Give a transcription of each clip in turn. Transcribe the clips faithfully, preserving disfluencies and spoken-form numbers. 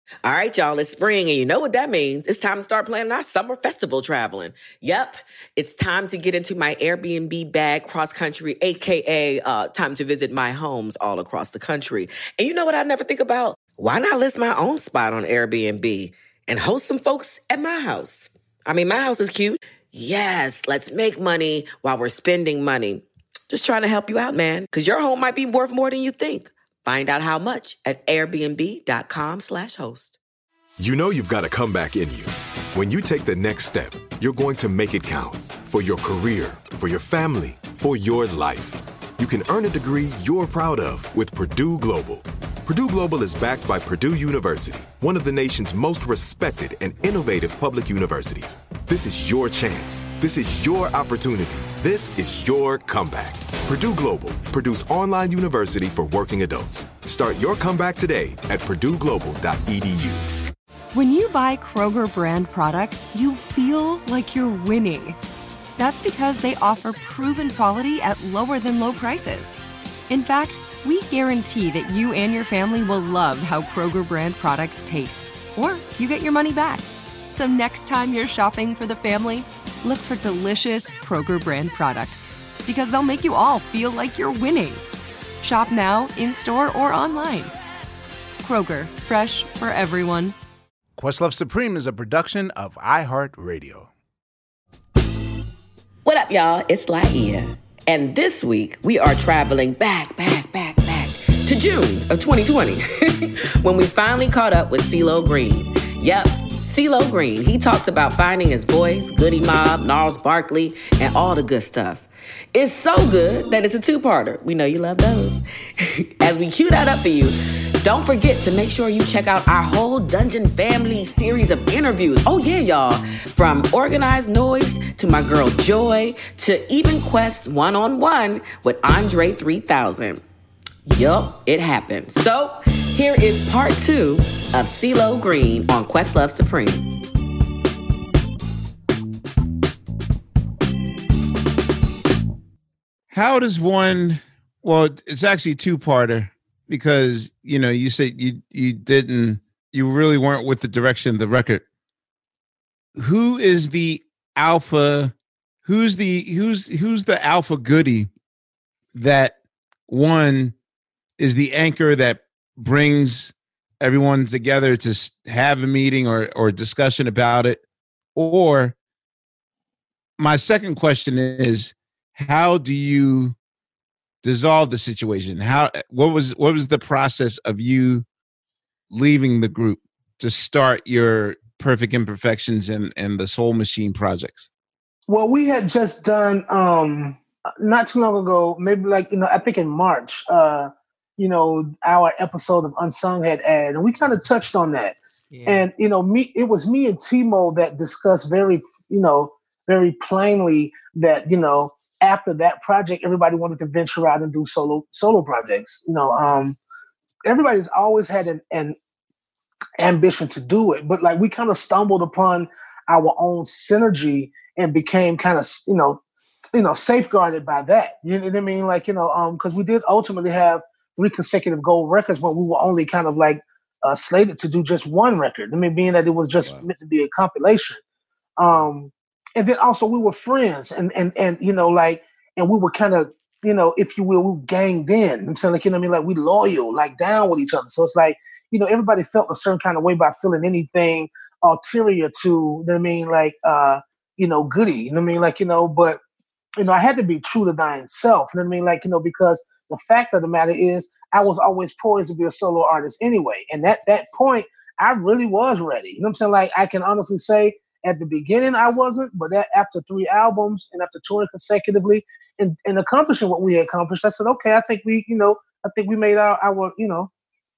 All right, y'all, it's spring, and you know what that means. It's time to start planning our summer festival traveling. Yep, it's time to get into my Airbnb bag cross country, A K A uh, time to visit my homes all across the country. And you know what I never think about? Why not list my own spot on Airbnb and host some folks at my house? I mean, my house is cute. Yes, let's make money while we're spending money. Just trying to help you out, man, because your home might be worth more than you think. Find out how much at airbnb.com slash host. You know you've got a comeback in you. When you take the next step, you're going to make it count for your career, for your family, for your life. You can earn a degree you're proud of with Purdue Global. Purdue Global is backed by Purdue University, one of the nation's most respected and innovative public universities. This is your chance. This is your opportunity. This is your comeback. Purdue Global, Purdue's online university for working adults. Start your comeback today at purdue global dot e d u. When you buy Kroger brand products, you feel like you're winning. That's because they offer proven quality at lower than low prices. In fact, we guarantee that you and your family will love how Kroger brand products taste, or you get your money back. So next time you're shopping for the family, look for delicious Kroger brand products, because they'll make you all feel like you're winning. Shop now, in-store, or online. Kroger, fresh for everyone. Questlove Supreme is a production of iHeartRadio. What up, y'all? It's Laia. And this week, we are traveling back, back, back, back to June of twenty twenty, when we finally caught up with CeeLo Green. Yep, CeeLo Green. He talks about finding his voice, Goodie Mob, Gnarls Barkley, and all the good stuff. It's so good that it's a two-parter. We know you love those. As we cue that up for you, don't forget to make sure you check out our whole Dungeon Family series of interviews. Oh yeah, y'all. From Organized Noise to my girl Joy to even Quest's one-on-one with Andre three thousand. Yup, it happened. So here is part two of CeeLo Green on Questlove Supreme. How does one, well, it's actually two-parter because, you know, you said you you didn't, you really weren't with the direction of the record. Who is the alpha, who's the, who's, who's the alpha goodie that, one, is the anchor that brings everyone together to have a meeting or or discussion about it? Or my second question is, how do you dissolve the situation? How what was what was the process of you leaving the group to start your Perfect Imperfections and and the Soul Machine projects? Well, we had just done um not too long ago, maybe like, you know, I think in March, uh, you know, our episode of Unsung had aired, and we kind of touched on that. Yeah. And, you know, me, it was me and Timo that discussed very, you know, very plainly that, you know, after that project, everybody wanted to venture out and do solo solo projects. You know, um, everybody's always had an, an ambition to do it, but like we kind of stumbled upon our own synergy and became kind of, you know, you know, safeguarded by that. You know what I mean? Like, you know, um, because we did ultimately have three consecutive gold records, but we were only kind of like uh, slated to do just one record. I mean, being that it was just wow. meant to be a compilation. Um, and then also we were friends, and and and you know, like, and we were kind of, you know, if you will, we ganged in. I'm saying, like, you know what I mean? Like, we loyal, like down with each other. So it's like, you know, everybody felt a certain kind of way by feeling anything ulterior to, you know what I mean, like, uh, you know, goody, you know what I mean? Like, you know, but, you know, I had to be true to thine self, you know what I mean? Like, you know, because the fact of the matter is I was always poised to be a solo artist anyway. And at that point, I really was ready. You know what I'm saying? Like, I can honestly say at the beginning I wasn't, but that after three albums and after touring consecutively and, and accomplishing what we had accomplished, I said, okay, I think we, you know, I think we made our, our you know,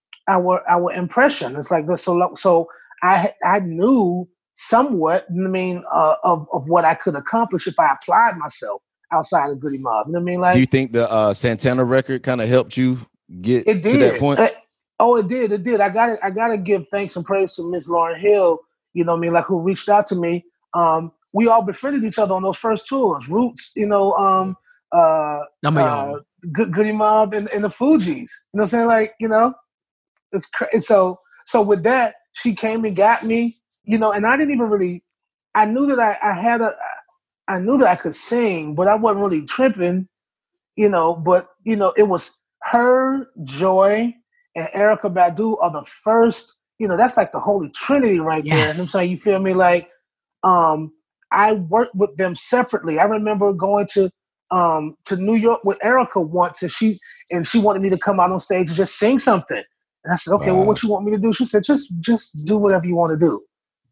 our our impression. It's like this. So, so I I knew somewhat, you know what I mean, uh, of, of what I could accomplish if I applied myself outside of Goodie Mob. You know what I mean? Like, do you think the uh, Santana record kind of helped you get it did. to that point? Uh, oh, it did. It did. I got it. I got to give thanks and praise to Miss Lauryn Hill, you know what I mean, like, who reached out to me. Um, we all befriended each other on those first tours. Roots, you know, um, uh, uh, Good, Goodie Mob and, and the Fugees. You know what I'm saying? Like, you know, it's crazy. So, so with that, she came and got me, you know, and I didn't even really, I knew that I, I had a, I knew that I could sing, but I wasn't really tripping, you know, but, you know, it was her, Joy, and Erykah Badu are the first, you know, that's like the holy trinity right Yes. there. And I'm saying, you feel me? Like, um, I worked with them separately. I remember going to um, to New York with Erykah once, and she and she wanted me to come out on stage and just sing something. And I said, okay, Wow. well, what you want me to do? She said, just just do whatever you want to do.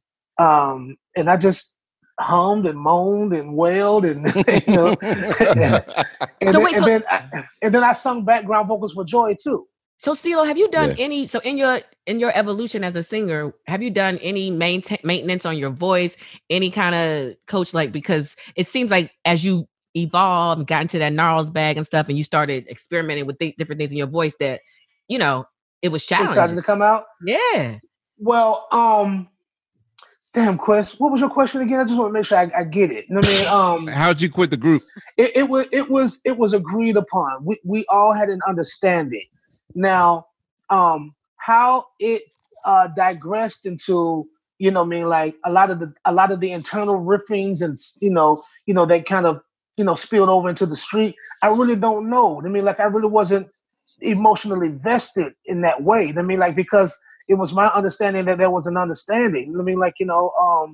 Um, and I just hummed and moaned and wailed, and you know, and, and, So then, wait, and so- then I, and then I sung background vocals for Joy too. So CeeLo, have you done Yeah. any, so in your in your evolution as a singer, have you done any maintain, maintenance on your voice, any kind of coach, like, because it seems like as you evolved and got into that Gnarls bag and stuff, and you started experimenting with th- different things in your voice that, you know, it was It started challenging. to come out. Yeah. Well, um, damn, Quest, what was your question again? I just want to make sure I, I get it. You know what I mean? Um, How'd you quit the group? it, it was it was it was agreed upon. We we all had an understanding. Now, um, how it uh, digressed into, you know, what I mean, like a lot of the a lot of the internal riffings and you know, you know, they kind of you know spilled over into the street. I really don't know. I mean, like I really wasn't emotionally vested in that way. I mean, like because it was my understanding that there was an understanding. I mean, like you know, um,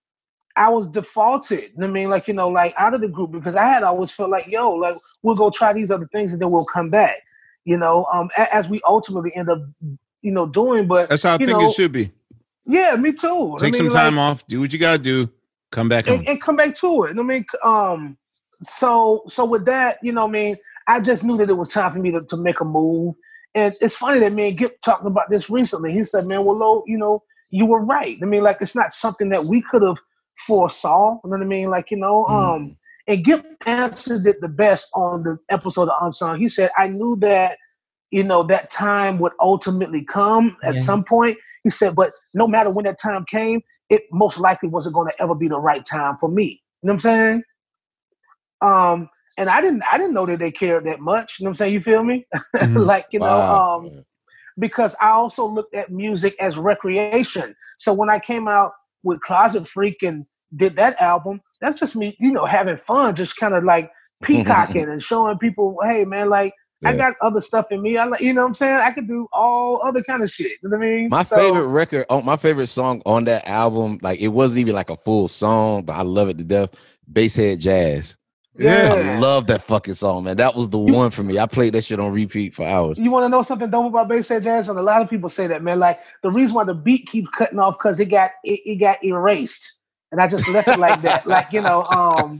I was defaulted. I mean, like you know, like out of the group because I had always felt like, yo, like we'll go try these other things and then we'll come back. You know, um, a- as we ultimately end up, you know, doing. But That's how I you think know, it should be. Yeah, me too. Take I some mean, time like, off, do what you gotta do, come back home. and, and come back to it. I mean, um, so so with that, you know, what I mean, I just knew that it was time for me to, to make a move. And it's funny that me and Gip talking about this recently. He said, "Man, well, Lo, you know, you were right. I mean, like, it's not something that we could have foresaw. You know what I mean? Like, you know, um, Mm. and Gip answered it the best on the episode of Unsung. He said, I knew that, you know, that time would ultimately come at Yeah. some point. He said, but no matter when that time came, it most likely wasn't going to ever be the right time for me. You know what I'm saying? Um, and I didn't, I didn't know that they cared that much. You know what I'm saying? You feel me? Mhm. Like, you know, Wow. um, because I also looked at music as recreation. So when I came out with Closet Freak and did that album, that's just me, you know, having fun, just kind of like peacocking and showing people, hey man, like I Yeah. got other stuff in me. I like, you know what I'm saying? I could do all other kind of shit. You know what I mean? My So- favorite record, oh, my favorite song on that album, like it wasn't even like a full song, but I love it to death. Basshead Jazz. Yeah. I love that fucking song, man. That was the one for me. I played that shit on repeat for hours. You want to know something dope about Basshead Jazz? And a lot of people say that, man. Like the reason why the beat keeps cutting off because it got it, it got erased, and I just left it like that. Like you know, um,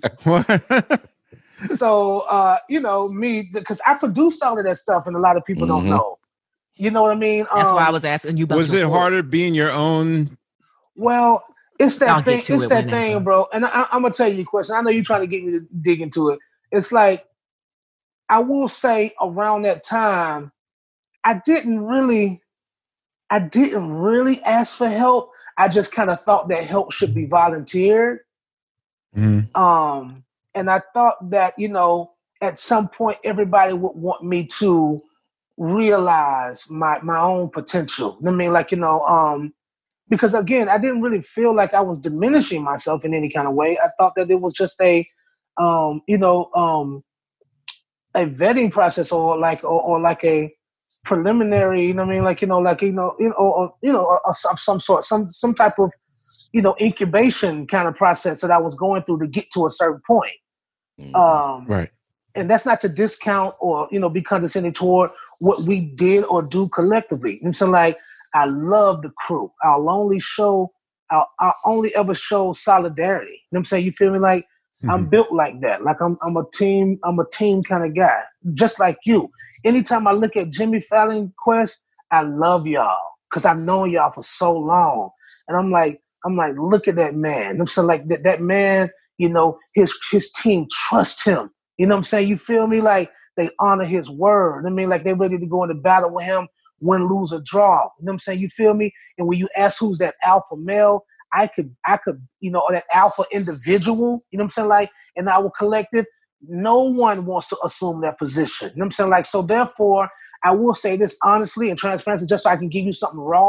so uh, you know me because I produced all of that stuff, and a lot of people don't Mhm. know. You know what I mean? That's why I Um, was asking you about Was your it voice. harder being your own? Well, it's I'll that get thing. to It's it that whenever. thing, bro. And I, I'm gonna tell you a question. I know you're trying to get me to dig into it. It's like I will say around that time, I didn't really, I didn't really ask for help. I just kind of thought that help should be volunteered. Mhm. Um, and I thought that you know at some point everybody would want me to realize my my own potential. I mean, like you know, um, because again, I didn't really feel like I was diminishing myself in any kind of way. I thought that it was just a, um, you know, um, a vetting process or like or, or like a preliminary. You know what I mean? Like you know, like you know, you know, or, or, you know, or, or some some sort, some some type of, you know, incubation kind of process that I was going through to get to a certain point. Mhm. Um, Right. and that's not to discount or you know be condescending toward what we did or do collectively. And so, like, I love the crew. I'll only show, I'll, I'll only ever show solidarity. You know what I'm saying? You feel me? Like I'm Mhm. built like that. Like I'm, I'm a team. I'm a team kind of guy, just like you. Anytime I look at Jimmy Fallon Quest, I love y'all because I've known y'all for so long, and I'm like, I'm like, look at that man. You know what I'm saying? Like that, that man. You know, his his team trust him. You know what I'm saying? You feel me? Like they honor his word. I mean, like they're ready to go into battle with him, win, lose, or draw. You know what I'm saying? You feel me? And when you ask who's that alpha male, I could, I could, you know, or that alpha individual, you know what I'm saying? Like in our collective, no one wants to assume that position. You know what I'm saying? Like, so therefore, I will say this honestly and transparently, just so I can give you something raw.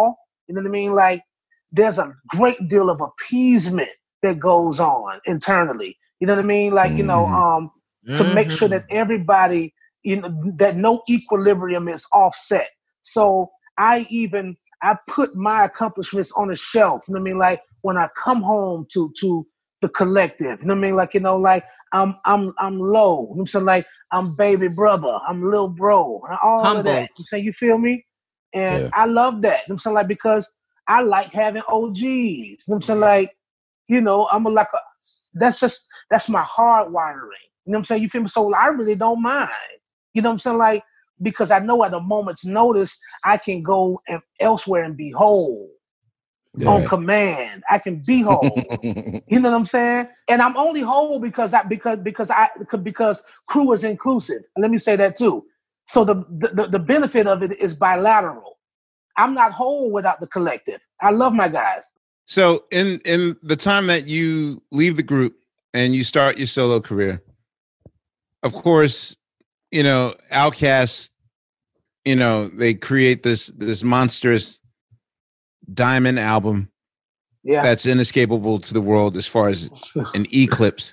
You know what I mean? Like, there's a great deal of appeasement that goes on internally. You know what I mean? Like, you know, um, to mm-hmm. make sure that everybody, you know, that no equilibrium is offset. So I even, I put my accomplishments on a shelf. You know what I mean? Like, when I come home to to the collective, you know what I mean? Like, you know, like I'm I'm I'm low. You know what I'm saying? Like, I'm baby brother, I'm little bro, all Humble. Of that. You know what I'm saying? You feel me? And yeah. I love that. You know what I'm saying? Like, because I like having O Gs. You know what I'm saying? Like, you know, I'm a, like a, that's just, that's my hard wiring. You know what I'm saying? You feel me? So I really don't mind. You know what I'm saying? Like, because I know at a moment's notice, I can go and elsewhere and be whole. Yeah. On command. I can be whole. You know what I'm saying? And I'm only whole because I, because, because I, because crew is inclusive. And let me say that too. So the, the, the benefit of it is bilateral. I'm not whole without the collective. I love my guys. So in, in the time that you leave the group and you start your solo career, of course, you know, Outkast, you know, they create this, this monstrous diamond album. Yeah. That's inescapable to the world as far as an eclipse.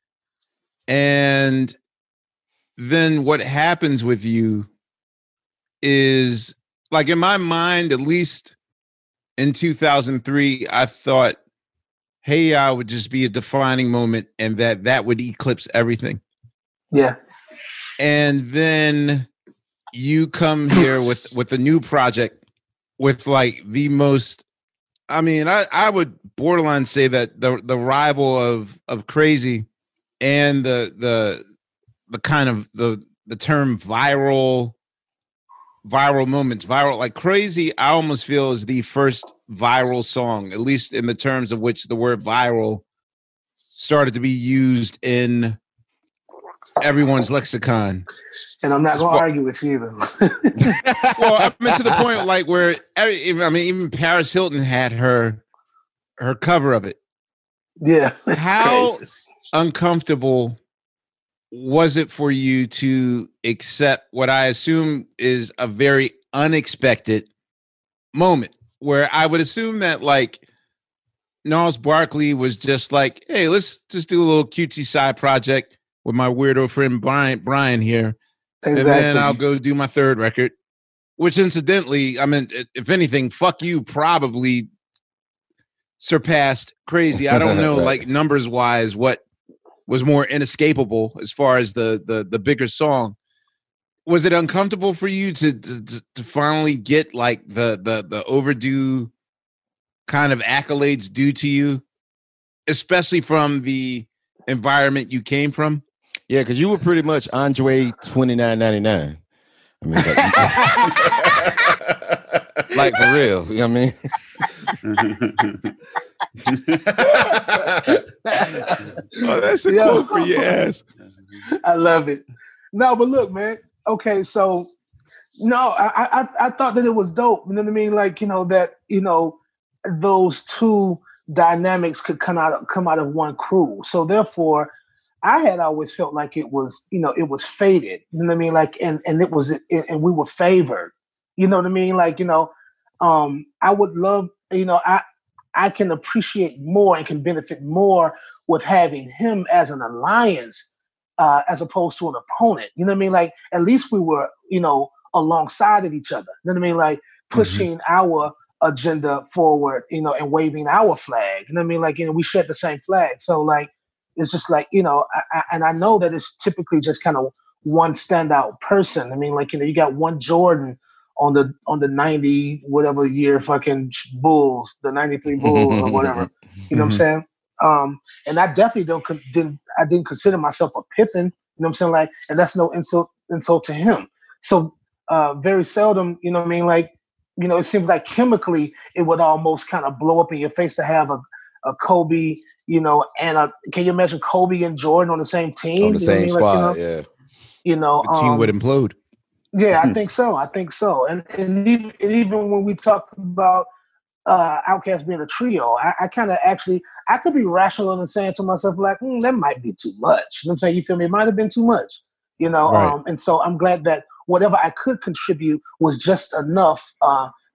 And then what happens with you is, like, in my mind, at least in two thousand three, I thought, Hey Ya would just be a defining moment and that that would eclipse everything. Yeah. And then you come here with, with a new project with like the most, I mean, I, I would borderline say that the, the rival of, of Crazy and the, the, the kind of the, the term viral, viral moments, viral, like Crazy, I almost feel is the first viral song, at least in the terms of which the word viral started to be used in everyone's lexicon. And I'm not going to argue with you either. Well, I mean, to the point like where, I mean, even Paris Hilton had her, her cover of it. Yeah. How crazy. Uncomfortable was it for you to accept what I assume is a very unexpected moment where I would assume that like Gnarls Barkley was just like, hey, let's just do a little cutesy side project with my weirdo friend Brian, Brian here. Exactly. And then I'll go do my third record, which incidentally, I mean, if anything, fuck you probably surpassed Crazy. I don't know, right. like numbers wise, what was more inescapable as far as the the the bigger song. Was it uncomfortable for you to to, to finally get like the the the overdue kind of accolades due to you, especially from the environment you came from? Yeah, because you were pretty much Andre twenty-nine ninety-nine. I mean, like, like for real, you know what I mean? Oh, that's a quote for your ass. I love it. No, but look, man. Okay, so no, I, I I thought that it was dope. You know what I mean? Like, you know, that, you know, those two dynamics could come out of come out of one crew. So therefore, I had always felt like it was, you know, it was fated. You know what I mean? Like, and and it was, and we were favored. You know what I mean? Like, you know, um, I would love, you know, I I can appreciate more and can benefit more with having him as an alliance uh, as opposed to an opponent. You know what I mean? Like, at least we were, you know, alongside of each other. You know what I mean? Like, pushing mm-hmm. our agenda forward, you know, and waving our flag. You know what I mean? Like, you know, we shared the same flag. So, like, it's just like, you know, I, I, and I know that it's typically just kind of one standout person. I mean, like, you know, you got one Jordan on the on the ninety whatever year fucking Bulls, the ninety-three Bulls or whatever. You know mm-hmm. what I'm saying? Um, and I definitely don't didn't I didn't consider myself a Pippen. You know what I'm saying? Like, and that's no insult insult to him. So uh, very seldom, you know what I mean? Like, you know, it seems like chemically it would almost kind of blow up in your face to have a a Kobe, you know, and a, can you imagine Kobe and Jordan on the same team? On the you same know squad, like, you know, yeah. You know, the team um, would implode. Yeah, I think so. I think so. And and even, and even when we talk about uh, Outkast being a trio, I, I kind of actually, I could be rational in saying to myself, like, mm, that might be too much. You know what I'm saying? You feel me? It might have been too much, you know? Right. Um, and so I'm glad that whatever I could contribute was just enough uh,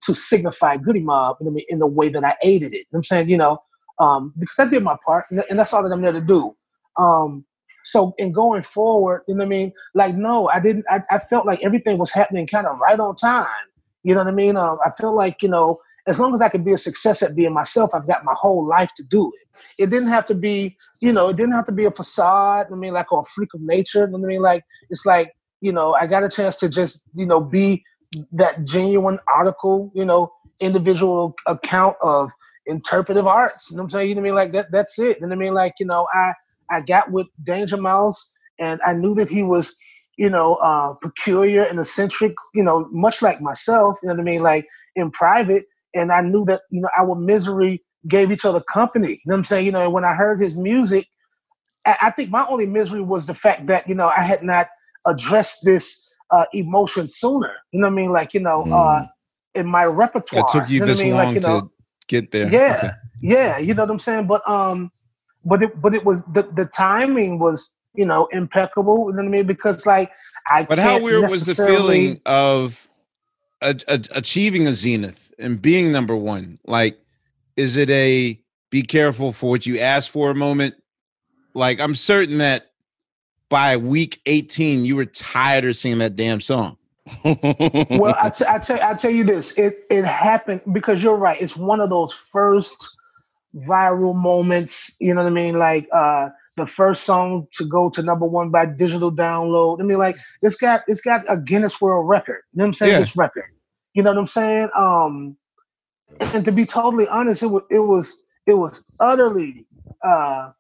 to signify Goody Mob in the, in the way that I aided it. You know what I'm saying, you know, um, because I did my part, and, and that's all that I'm there to do. Um, so in going forward, you know what I mean? Like, no, I didn't. I, I felt like everything was happening kind of right on time. You know what I mean? Um, I feel like, you know, as long as I could be a success at being myself, I've got my whole life to do it. It didn't have to be, you know, it didn't have to be a facade. I mean, like, or a freak of nature. You know what I mean? Like, it's like, you know, I got a chance to just, you know, be that genuine article, you know, individual account of interpretive arts. You know what I'm saying? You know what I mean? Like that, that's it. You know what I mean? Like, you know, I, I got with Danger Mouse, and I knew that he was, you know, uh, peculiar and eccentric, you know, much like myself, you know what I mean? Like in private. And I knew that, you know, our misery gave each other company. You know what I'm saying? You know, and when I heard his music, I, I think my only misery was the fact that, you know, I had not addressed this uh, emotion sooner. You know what I mean? Like, you know, mm. uh, in my repertoire. It took you, you know this I mean? long like, you know, to get there. Yeah. Okay. Yeah. You know what I'm saying? But, um, but it, but it was, the, the timing was, you know, impeccable. You know what I mean? Because like, I But how weird was the feeling of a, a, achieving a zenith and being number one? Like, is it a be careful for what you ask for a moment? Like, I'm certain that by week eighteen, you were tired of singing that damn song. Well, I, t- I, t- I tell you this, it, it happened because you're right. It's one of those first viral moments, you know what I mean? Like uh, the first song to go to number one by digital download. I mean, like it's got it's got a Guinness World Record. You know what I'm saying? Yeah. This record. You know what I'm saying? Um, and to be totally honest, it was it was it was utterly uh,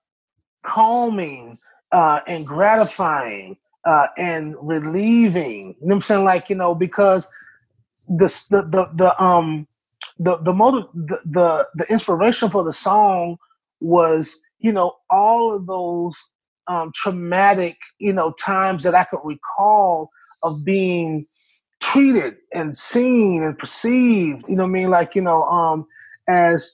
calming uh, and gratifying uh, and relieving. You know what I'm saying? Like, you know, because the the the, the um the the motive the, the the inspiration for the song was, you know, all of those um, traumatic, you know, times that I could recall of being treated and seen and perceived, you know what I mean? Like, you know, um, as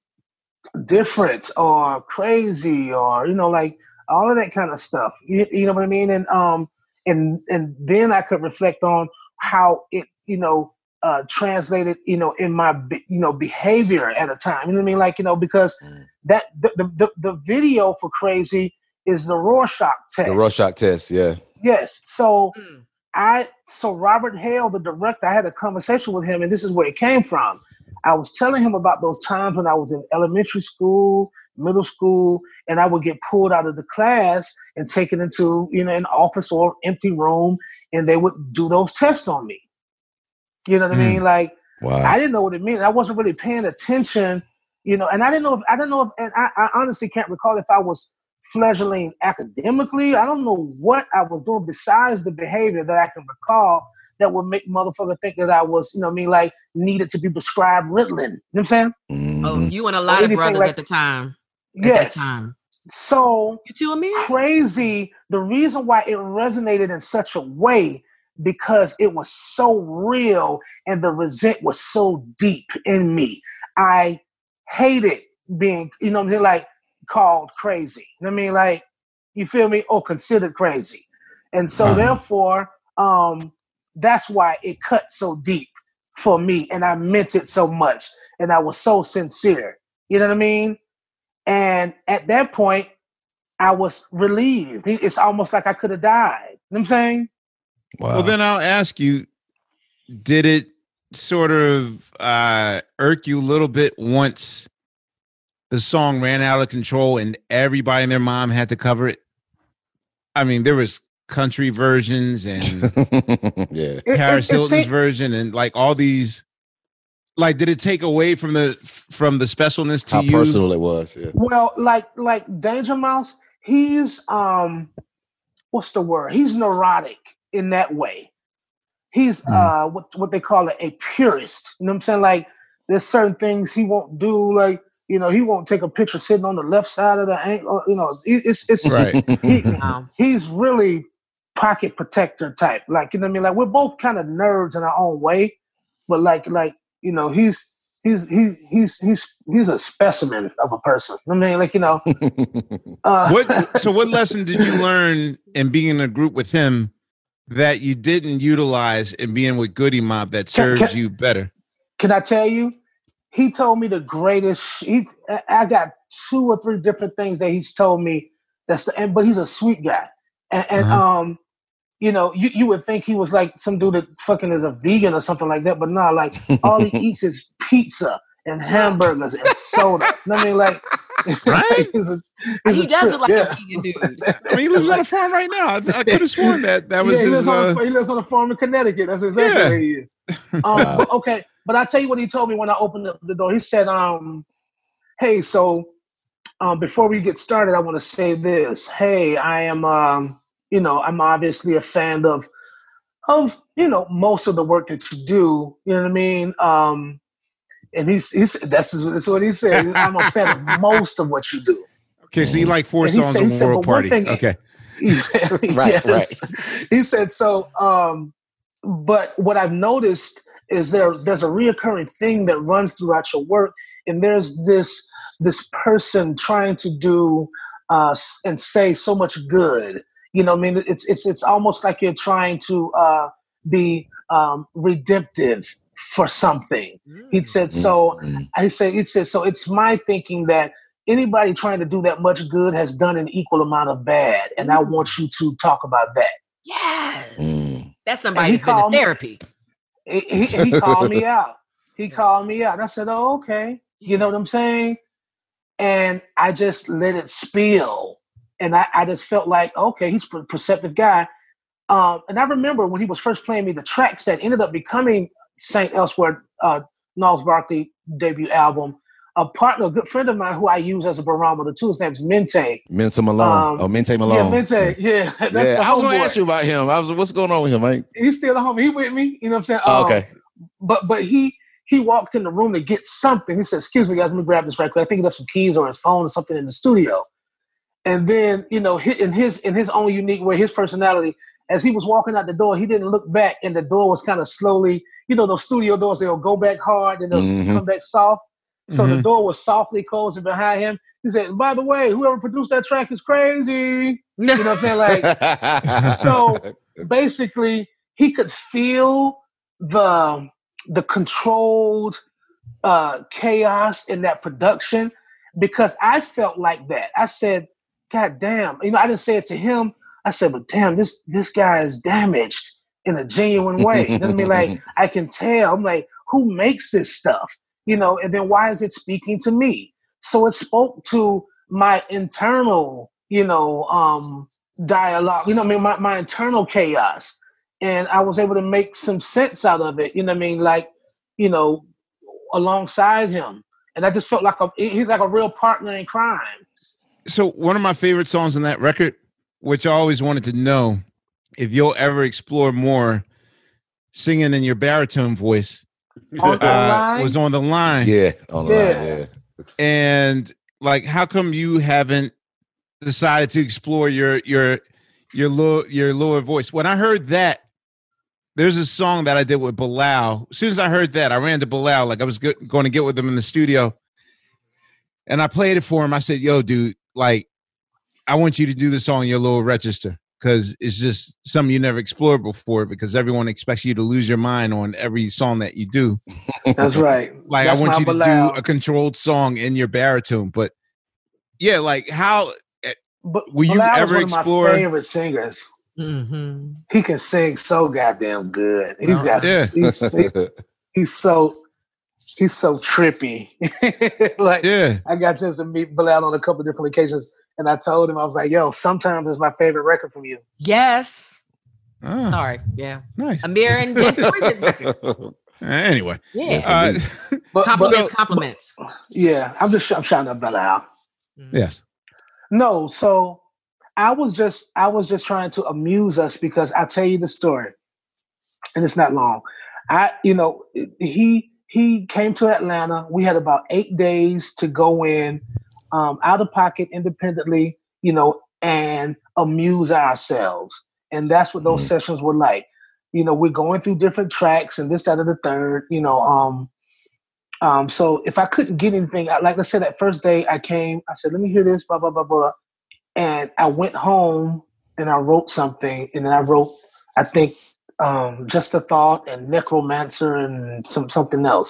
different or crazy or, you know, like all of that kind of stuff. You, you know what I mean? And um, and and then I could reflect on how it, you know, uh, translated, you know, in my, you know, behavior at a time. You know what I mean? Like, you know, because that the the, the video for Crazy is the Rorschach test. The Rorschach test, yeah. Yes. So mm. I so Robert Hale, the director, I had a conversation with him, and this is where it came from. I was telling him about those times when I was in elementary school, middle school, and I would get pulled out of the class and taken into, you know, an office or empty room, and they would do those tests on me. You know what mm. I mean? Like, wow. I didn't know what it meant. I wasn't really paying attention, you know, and I didn't know if I don't know if, and I, I honestly can't recall if I was fledgling academically. I don't know what I was doing besides the behavior that I can recall that would make motherfucker think that I was, you know what I mean, like needed to be prescribed Ritalin. You know what I'm saying? Mm-hmm. Oh, you and a lot of brothers like, at the time. At yes. That time. So you too, Amir? Crazy. The reason why it resonated in such a way, because it was so real and the resent was so deep in me. I hated being, you know what I mean, like called crazy. You know what I mean? Like, you feel me? Or considered crazy. And so uh-huh. therefore, um, that's why it cut so deep for me. And I meant it so much. And I was so sincere. You know what I mean? And at that point, I was relieved. It's almost like I could have died. You know what I'm saying? Wow. Well, then I'll ask you, did it sort of uh, irk you a little bit once the song ran out of control and everybody and their mom had to cover it? I mean, there was country versions and yeah, Paris it, it, Hilton's version and like all these. Like, did it take away from the from the specialness to How you? How personal it was? Yeah. Well, like like Danger Mouse, he's um, what's the word? He's neurotic in that way. He's mm. uh, what what they call a purist. You know what I'm saying? Like, there's certain things he won't do. Like, you know, he won't take a picture sitting on the left side of the ankle. You know, it's it's right. he, he's really pocket protector type. Like, you know what I mean? Like, we're both kind of nerds in our own way, but like like. You know, he's he's he, he's he's he's a specimen of a person. I mean, like, you know. Uh, what? So, what lesson did you learn in being in a group with him that you didn't utilize in being with Goody Mob that serves can, can, you better? Can I tell you? He told me the greatest. He, I got two or three different things that he's told me. That's the, and, but he's a sweet guy, and, and uh-huh. um, you know, you, you would think he was like some dude that fucking is a vegan or something like that, but nah, like all he eats is pizza and hamburgers and soda. I mean, like, right? he's a, he's he a does trip. look like yeah. a vegan dude. I mean, he lives on a farm right now. I, I could have sworn that that was yeah, he his. Lives Uh... on a, he lives on a farm in Connecticut. That's exactly Yeah. where he is. Um, but, okay, but I'll tell you what he told me when I opened up the door. He said, um, hey, so um, before we get started, I want to say this. Hey, I am, um, you know, I'm obviously a fan of, of, you know, most of the work that you do. You know what I mean? Um, and he's, he's that's, that's what he said. I'm a fan of most of what you do. Okay, so you like four And he songs said- on he said, World but one Party. thing- Okay. Right, right. He said, so, um, but what I've noticed is there there's a reoccurring thing that runs throughout your work, and there's this this person trying to do uh, and say so much good. You know, I mean, it's it's it's almost like you're trying to uh, be um, redemptive for something. He said, so I said, he said, so it's my thinking that anybody trying to do that much good has done an equal amount of bad, and I want you to talk about that. Yes. Mm. That's somebody who's been called to me- therapy. He, he, he called me out. He called me out. And I said, oh, okay. You know what I'm saying? And I just let it spill. And I, I just felt like, okay, he's a perceptive guy. Um, and I remember when he was first playing me the tracks that ended up becoming Saint Elsewhere, uh, Gnarls Barkley debut album. A partner, a good friend of mine who I use as a barometer too. His name's Mente. Mental Malone. Um, oh, Mente Malone. Yeah, Mente. Yeah, that's yeah, the I was going to homeboy. ask you about him. I was, what's going on with him, Mike? He's still at home. He with me. You know what I'm saying? Oh, Um, okay. But but he he walked in the room to get something. He said, "Excuse me, guys, let me grab this right quick. I think he left some keys or his phone or something in the studio." And then, you know, hi- in his in his own unique way, his personality, as he was walking out the door, he didn't look back, and the door was kind of slowly, you know, those studio doors, they'll go back hard and they'll Mhm. come back soft. So Mhm. the door was softly closing behind him. He said, "By the way, whoever produced that track is crazy." You know what I'm saying? Like, so basically, he could feel the the controlled uh, chaos in that production because I felt like that. I said, "God damn!" You know, I didn't say it to him. I said, "But damn, this this guy is damaged in a genuine way." You know what I mean? Like, I can tell. I'm like, who makes this stuff? You know, and then why is it speaking to me? So it spoke to my internal, you know, um, dialogue. You know what I mean? My my internal chaos. And I was able to make some sense out of it, you know what I mean? Like, you know, alongside him. And I just felt like a, he's like a real partner in crime. So one of my favorite songs on that record, which I always wanted to know if you'll ever explore more singing in your baritone voice, On the uh, line? was On the Line. yeah, on the Yeah. line, yeah. And like, how come you haven't decided to explore your your your low your lower voice? When I heard that, there's a song that I did with Bilal. As soon as I heard that, I ran to Bilal, like I was go- going to get with him in the studio. And I played it for him. I said, yo, dude, like, I want you to do the song in your lower register because it's just something you never explored before because everyone expects you to lose your mind on every song that you do. That's right. Like, That's I want my you to Bilal. do a controlled song in your baritone. But yeah, like, how But will you Bilal ever was one explore- of my favorite singers. Mm-hmm. He can sing so goddamn good. He's got Yeah. he's, he's so he's so trippy. Like, yeah. I got a chance to meet Bilal on a couple of different occasions, and I told him, I was like, yo, sometimes it's my favorite record from you. Yes. Ah, Sorry. Yeah. nice. Amir and Jen Boyce's record. Anyway, Yeah. Yes, uh, indeed. But, but compliments, compliments. yeah, I'm just I'm shouting out Bilal. yes. No, so I was just I was just trying to amuse us because I'll tell you the story, and it's not long. I, you know, he he came to Atlanta. We had about eight days to go in, um, out of pocket, independently, you know, and amuse ourselves. And that's what those Mhm. sessions were like. You know, we're going through different tracks and this, that, and the third. You know, um, um, so if I couldn't get anything, I- like I said, that first day I came, I said, "Let me hear this," blah blah blah blah. And I went home and I wrote something, and then I wrote, I think, um, Just a Thought and Necromancer and some something else.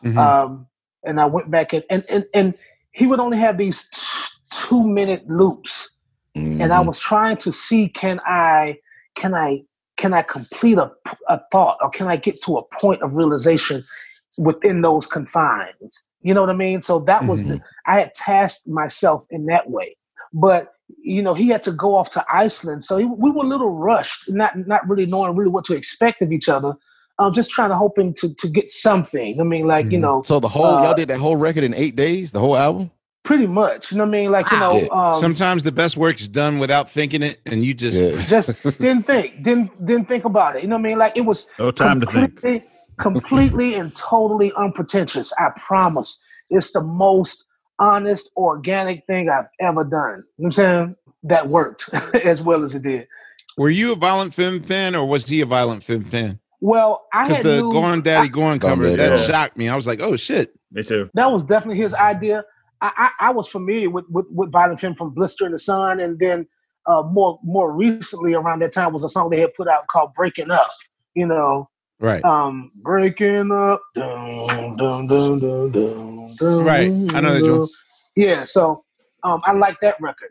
Mm-hmm. Um, and I went back and, and, and, and he would only have these t- two minute loops. Mm-hmm. And I was trying to see, can I, can I, can I complete a, a thought, or can I get to a point of realization within those confines? You know what I mean? So that was, mm-hmm. the, I had tasked myself in that way. But, you know, he had to go off to Iceland. So he, we were a little rushed, not not really knowing really what to expect of each other. Um, just trying to hoping to to get something. I mean, like, mm-hmm. you know. So the whole, uh, y'all did that whole record in eight days, the whole album? Pretty much. You know what I mean? Like, wow. you know. Um, Sometimes the best work's done without thinking it, and you just. Yeah. Just didn't think, didn't, didn't think about it. You know what I mean? Like, it was. No time to think. Completely and totally unpretentious. I promise. It's the most honest, organic thing I've ever done. You know what I'm saying? That worked as well as it did. Were you a Violent Femme fan, or was he a Violent Femme fan? Well, I had the knew, Gorn Daddy Gorn cover, that yeah. shocked me. I was like, oh, shit. Me too. That was definitely his idea. I, I, I was familiar with, with, with Violent Femme from Blister in the Sun, and then uh, more more recently around that time was a song they had put out called Breaking Up, you know. Right. Um, breaking up. Dun, dun, dun, dun, dun, dun, right. I know that joke. Yeah. So um, I like that record.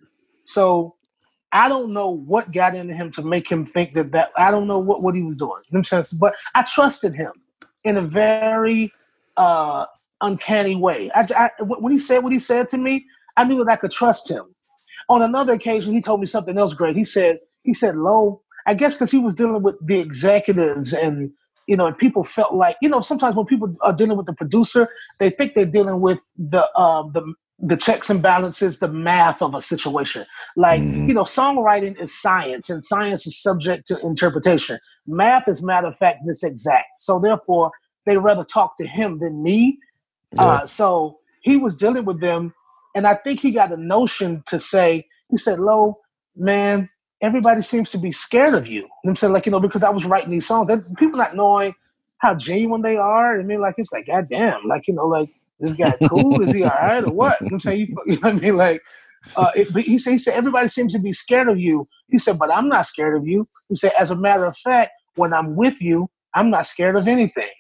So I don't know what got into him to make him think that that, I don't know what, what he was doing. You know what I'm saying? But I trusted him in a very uh, uncanny way. I, I, when he said what he said to me, I knew that I could trust him. On another occasion, he told me something else great. He said, he said, Lo, I guess because he was dealing with the executives and, you know, and people felt like, you know, sometimes when people are dealing with the producer, they think they're dealing with the uh, the the checks and balances, the math of a situation. Like, mm. you know, songwriting is science, and science is subject to interpretation. Math is, matter of fact, this exact. So therefore, they rather talk to him than me. Yeah. Uh, so he was dealing with them, and I think he got a notion to say, he said, Lo, man, everybody seems to be scared of you. You know what I'm saying? Like, you know, because I was writing these songs, and people not knowing how genuine they are. I mean, like, it's like, God damn, like, you know, like, this guy cool? Is he all right or what? You know what I'm saying? You, you know what I mean? Like, uh, it, but he said, he said, everybody seems to be scared of you. He said, but I'm not scared of you. He said, as a matter of fact, when I'm with you, I'm not scared of anything.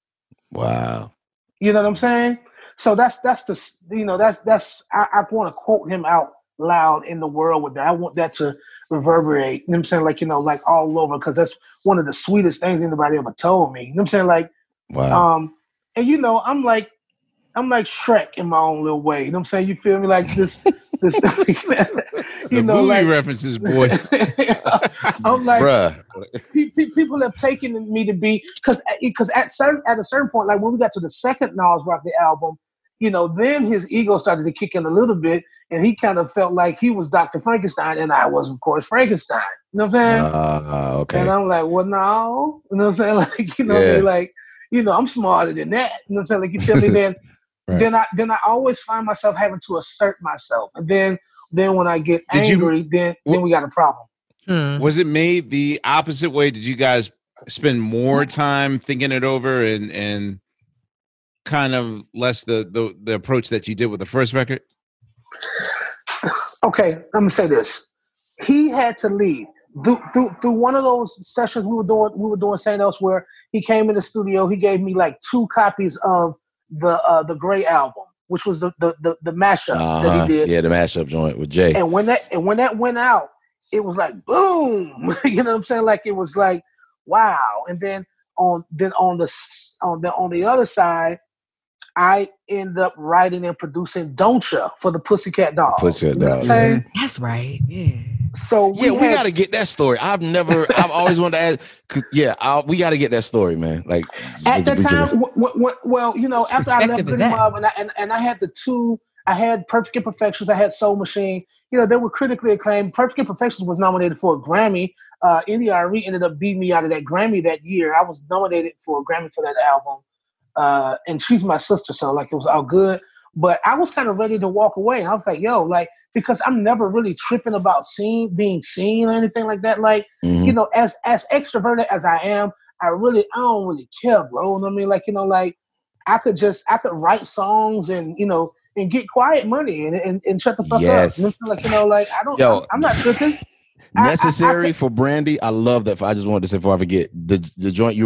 Wow. You know what I'm saying? So that's, that's the, you know, that's, that's, I, I want to quote him out loud in the world with that. I want that to reverberate, you know what I'm saying? Like, you know, like all over, because that's one of the sweetest things anybody ever told me. You know what I'm saying? Like, wow. Um, and you know, I'm like, I'm like Shrek in my own little way. You know what I'm saying? You feel me? Like this, this, the you know, movie like, references, boy. I'm like, bruh. Pe- pe- people have taken me to be, because because at certain at a certain point, like when we got to the second Nas Barkley album, you know, then his ego started to kick in a little bit, and he kind of felt like he was Doctor Frankenstein, and I was, of course, Frankenstein. You know what I'm saying? Uh, okay. And I'm like, well, no. You know what I'm saying? Like, you know, yeah. like, you know, I'm smarter than that. You know what I'm saying? Like, you feel me? Then, right. then I then I always find myself having to assert myself, and then then when I get Did angry, you, then then we got a problem. Hmm. Was it made the opposite way? Did you guys spend more time thinking it over and and kind of less the, the the approach that you did with the first record? Okay, let me say this. He had to leave. Through, through, through one of those sessions we were doing, we were doing Saint Elsewhere, he came in the studio, he gave me like two copies of the uh, the Gray album, which was the the the, the mashup uh-huh. that he did. Yeah, the mashup joint with Jay. And when that and when that went out, it was like boom. You know what I'm saying? Like it was like wow. And then on then on the on the on the other side, I end up writing and producing Don't Ya for the Pussycat Dolls. Pussycat you know Dolls. Yeah. That's right. Yeah. So we yeah, had, we got to get that story. I've never, I've always wanted to ask. Cause yeah, I'll, we got to get that story, man. Like at that time, w- w- well, you know, after I left Billy Bob and I, and, and I had the two, I had Perfect Imperfections, I had Soul Machine. You know, they were critically acclaimed. Perfect Imperfections was nominated for a Grammy. Uh, N D R E ended up beating me out of that Grammy that year. I was nominated for a Grammy for that album. Uh, and she's my sister, so like it was all good. But I was kind of ready to walk away. And I was like, yo, like, because I'm never really tripping about seeing, being seen or anything like that. Like, mm-hmm. you know, as as extroverted as I am, I really, I don't really care, bro. You know what I mean? Like, you know, like, I could just, I could write songs and, you know, and get quiet money and and, and shut the fuck yes. up. Like, you know, like, I don't, yo, I'm, I'm not tripping. Necessary I, I, I, for Brandy. I love that. I just wanted to say before I forget the the joint you wrote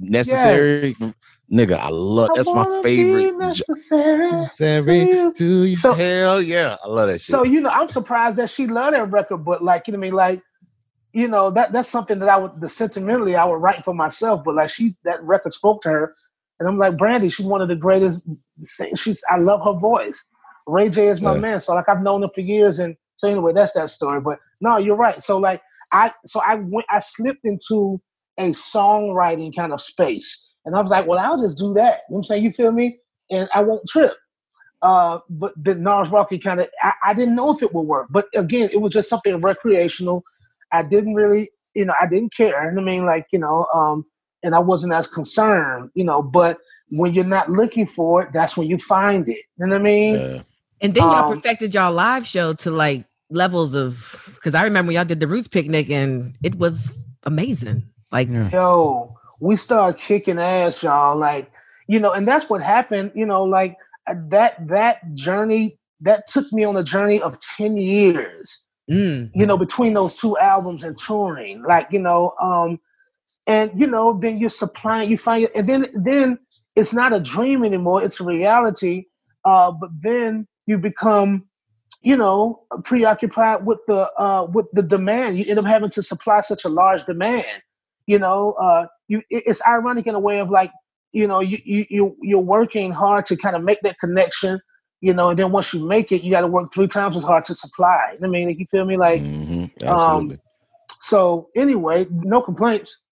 necessary. Yes. Nigga, I love that's I my favorite. Necessary, necessary to, to you. So, hell yeah, I love that shit. So you know, I'm surprised that she loved that record, but like you know, what I mean, like you know, that that's something that I would, the sentimentally, I would write for myself. But like she, that record spoke to her, and I'm like, Brandy, she's one of the greatest. She's, I love her voice. Ray J is my yeah. man, so like I've known him for years, and so anyway, that's that story. But no, you're right. So like I, so I went, I slipped into a songwriting kind of space. And I was like, well, I'll just do that. You know what I'm saying? You feel me? And I won't trip. Uh, but the Gnarls Barkley kind of, I, I didn't know if it would work. But again, it was just something recreational. I didn't really, you know, I didn't care. I mean, like, you know, um, and I wasn't as concerned, you know, but when you're not looking for it, that's when you find it. You know what I mean? Yeah. And then y'all um, perfected y'all live show to like levels of, because I remember y'all did the Roots Picnic and it was amazing. Like, yeah. yo, we started kicking ass, y'all. Like, you know, and that's what happened, you know, like that, that journey, that took me on a journey of ten years, mm. you know, between those two albums and touring, like, you know, um, and, you know, then you're supplying, you find it, and then, then it's not a dream anymore. It's a reality. Uh, but then you become, you know, preoccupied with the, uh, with the demand. You end up having to supply such a large demand. You know, uh, you, it's ironic in a way of like, you know, you, you, you, you're working hard to kind of make that connection, you know, and then once you make it, you got to work three times as hard to supply. I mean, you feel me? Like, mm-hmm. Absolutely. Um, so anyway, no complaints.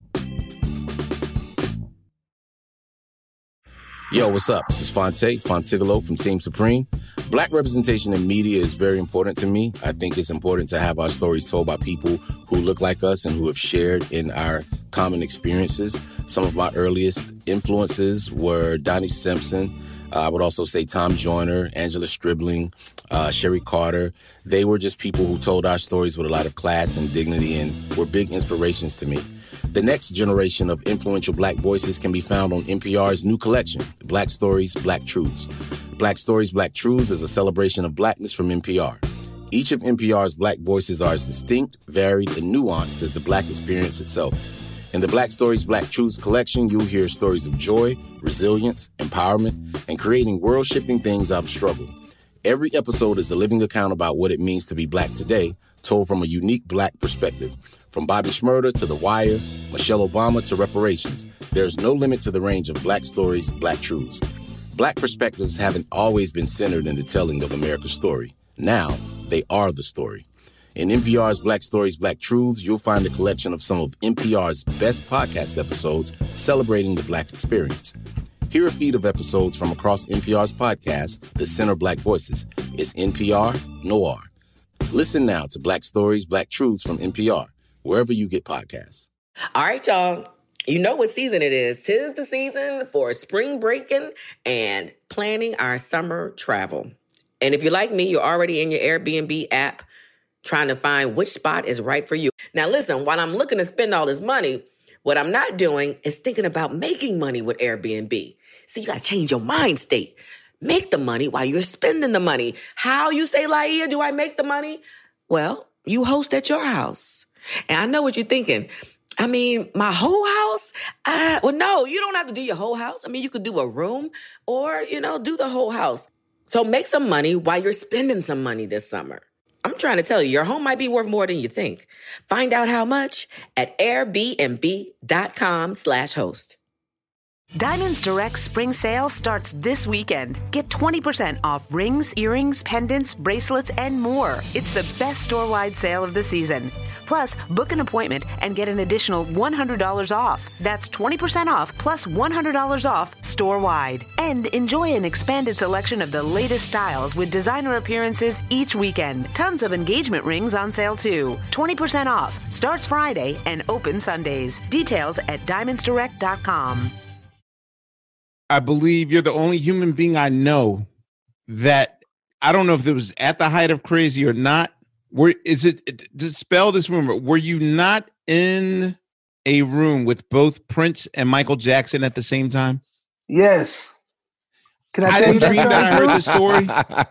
Yo, what's up? This is Fonte, Fontigolo from Team Supreme. Black representation in media is very important to me. I think it's important to have our stories told by people who look like us and who have shared in our common experiences. Some of my earliest influences were Donnie Simpson. Uh, I would also say Tom Joyner, Angela Stribling, uh, Sherry Carter. They were just people who told our stories with a lot of class and dignity and were big inspirations to me. The next generation of influential Black voices can be found on N P R's new collection, Black Stories, Black Truths. Black Stories, Black Truths is a celebration of Blackness from N P R. Each of N P R's Black voices are as distinct, varied, and nuanced as the Black experience itself. In the Black Stories, Black Truths collection, you'll hear stories of joy, resilience, empowerment, and creating world-shifting things out of struggle. Every episode is a living account about what it means to be Black today, told from a unique Black perspective. From Bobby Shmurda to The Wire, Michelle Obama to reparations, there's no limit to the range of Black Stories, Black Truths. Black perspectives haven't always been centered in the telling of America's story. Now, they are the story. In N P R's Black Stories, Black Truths, you'll find a collection of some of N P R's best podcast episodes celebrating the Black experience. Hear a feed of episodes from across N P R's podcast, The Center Black Voices. It's N P R Noir. Listen now to Black Stories, Black Truths from N P R, wherever you get podcasts. All right, y'all. You know what season it is. 'Tis the season for spring breaking and planning our summer travel. And if you're like me, you're already in your Airbnb app trying to find which spot is right for you. Now, listen, while I'm looking to spend all this money, what I'm not doing is thinking about making money with Airbnb. See, you got to change your mind state. Make the money while you're spending the money. How, you say, Laia, do I make the money? Well, you host at your house. And I know what you're thinking. I mean, my whole house? Uh, well, no, you don't have to do your whole house. I mean, you could do a room or, you know, do the whole house. So make some money while you're spending some money this summer. I'm trying to tell you, your home might be worth more than you think. Find out how much at airbnb.com slash host. Diamonds Direct spring sale starts this weekend. Get twenty percent off rings, earrings, pendants, bracelets, and more. It's the best store-wide sale of the season. Plus, book an appointment and get an additional one hundred dollars off. That's twenty percent off plus one hundred dollars off store-wide. And enjoy an expanded selection of the latest styles with designer appearances each weekend. Tons of engagement rings on sale too. twenty percent off. Starts Friday and open Sundays. Details at diamonds direct dot com. I believe you're the only human being I know that, I don't know if it was at the height of crazy or not. Were, is it, to spell this rumor, were you not in a room with both Prince and Michael Jackson at the same time? Yes. Can I, I didn't dream that I heard the story.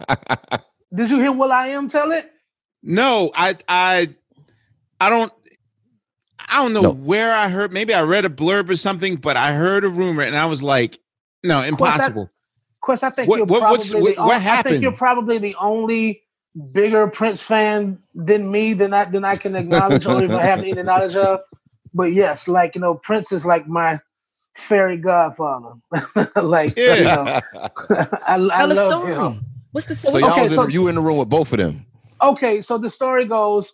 Did you hear will.i.am tell it? No, I, I, I don't, I don't know No. where I heard. Maybe I read a blurb or something, but I heard a rumor, and I was like, "No, impossible." Of course, I think What- you're what- probably what's- the what- only, what I think happened? you're probably the only bigger Prince fan than me than I than I can acknowledge or even have any knowledge of. But yes, like you know, Prince is like my fairy godfather. like Yeah. you know, I, I Tell the love story. him. What's the So what's y'all Okay, was in, so- you in the room with both of them. Okay, so the story goes,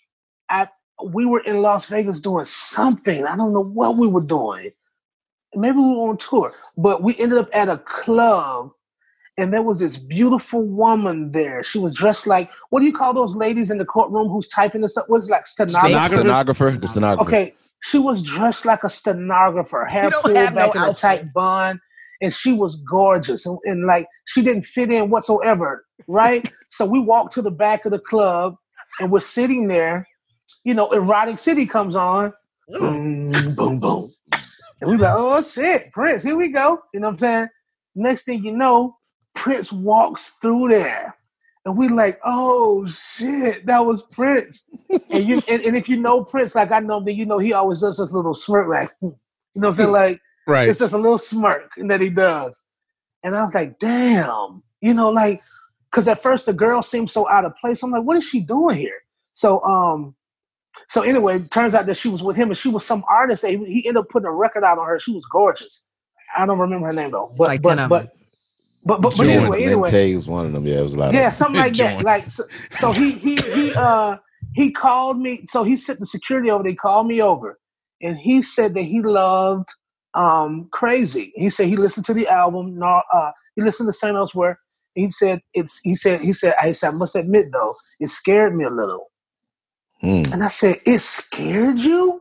I we were in Las Vegas doing something. I don't know what we were doing. Maybe we were on tour, but we ended up at a club, and there was this beautiful woman there. She was dressed like, what do you call those ladies in the courtroom who's typing and stuff? Was like stenographer. Stenographer, the stenographer. Okay, she was dressed like a stenographer, hair You don't pulled have no back in a outfit. tight bun, and she was gorgeous, and, and like she didn't fit in whatsoever, right? So we walked to the back of the club, and we're sitting there. You know, Erotic City comes on, boom, boom, boom, and we're like, oh shit, Prince, here we go. You know what I'm saying? Next thing you know, Prince walks through there. And we like, oh shit, that was Prince. and you and, and if you know Prince, like I know him, then you know he always does this little smirk, like, you know what I'm saying? Like, Right. it's just a little smirk that he does. And I was like, damn, you know, like, because at first the girl seemed so out of place. I'm like, what is she doing here? So, um, so anyway, it turns out that she was with him, and she was some artist. That he, he ended up putting a record out on her. She was gorgeous. I don't remember her name though, but Like but, ten of but but but but Jordan anyway, anyway, Lente was one of them. Yeah, it was a lot yeah, of something like that. Join. Like so, so he he he uh he called me. So he sent the security over. They called me over, and he said that he loved um Crazy. He said he listened to the album. No, uh, he listened to Saint Elsewhere. He said it's. He said he said I said I must admit though it scared me a little. Hmm. And I said, it scared you?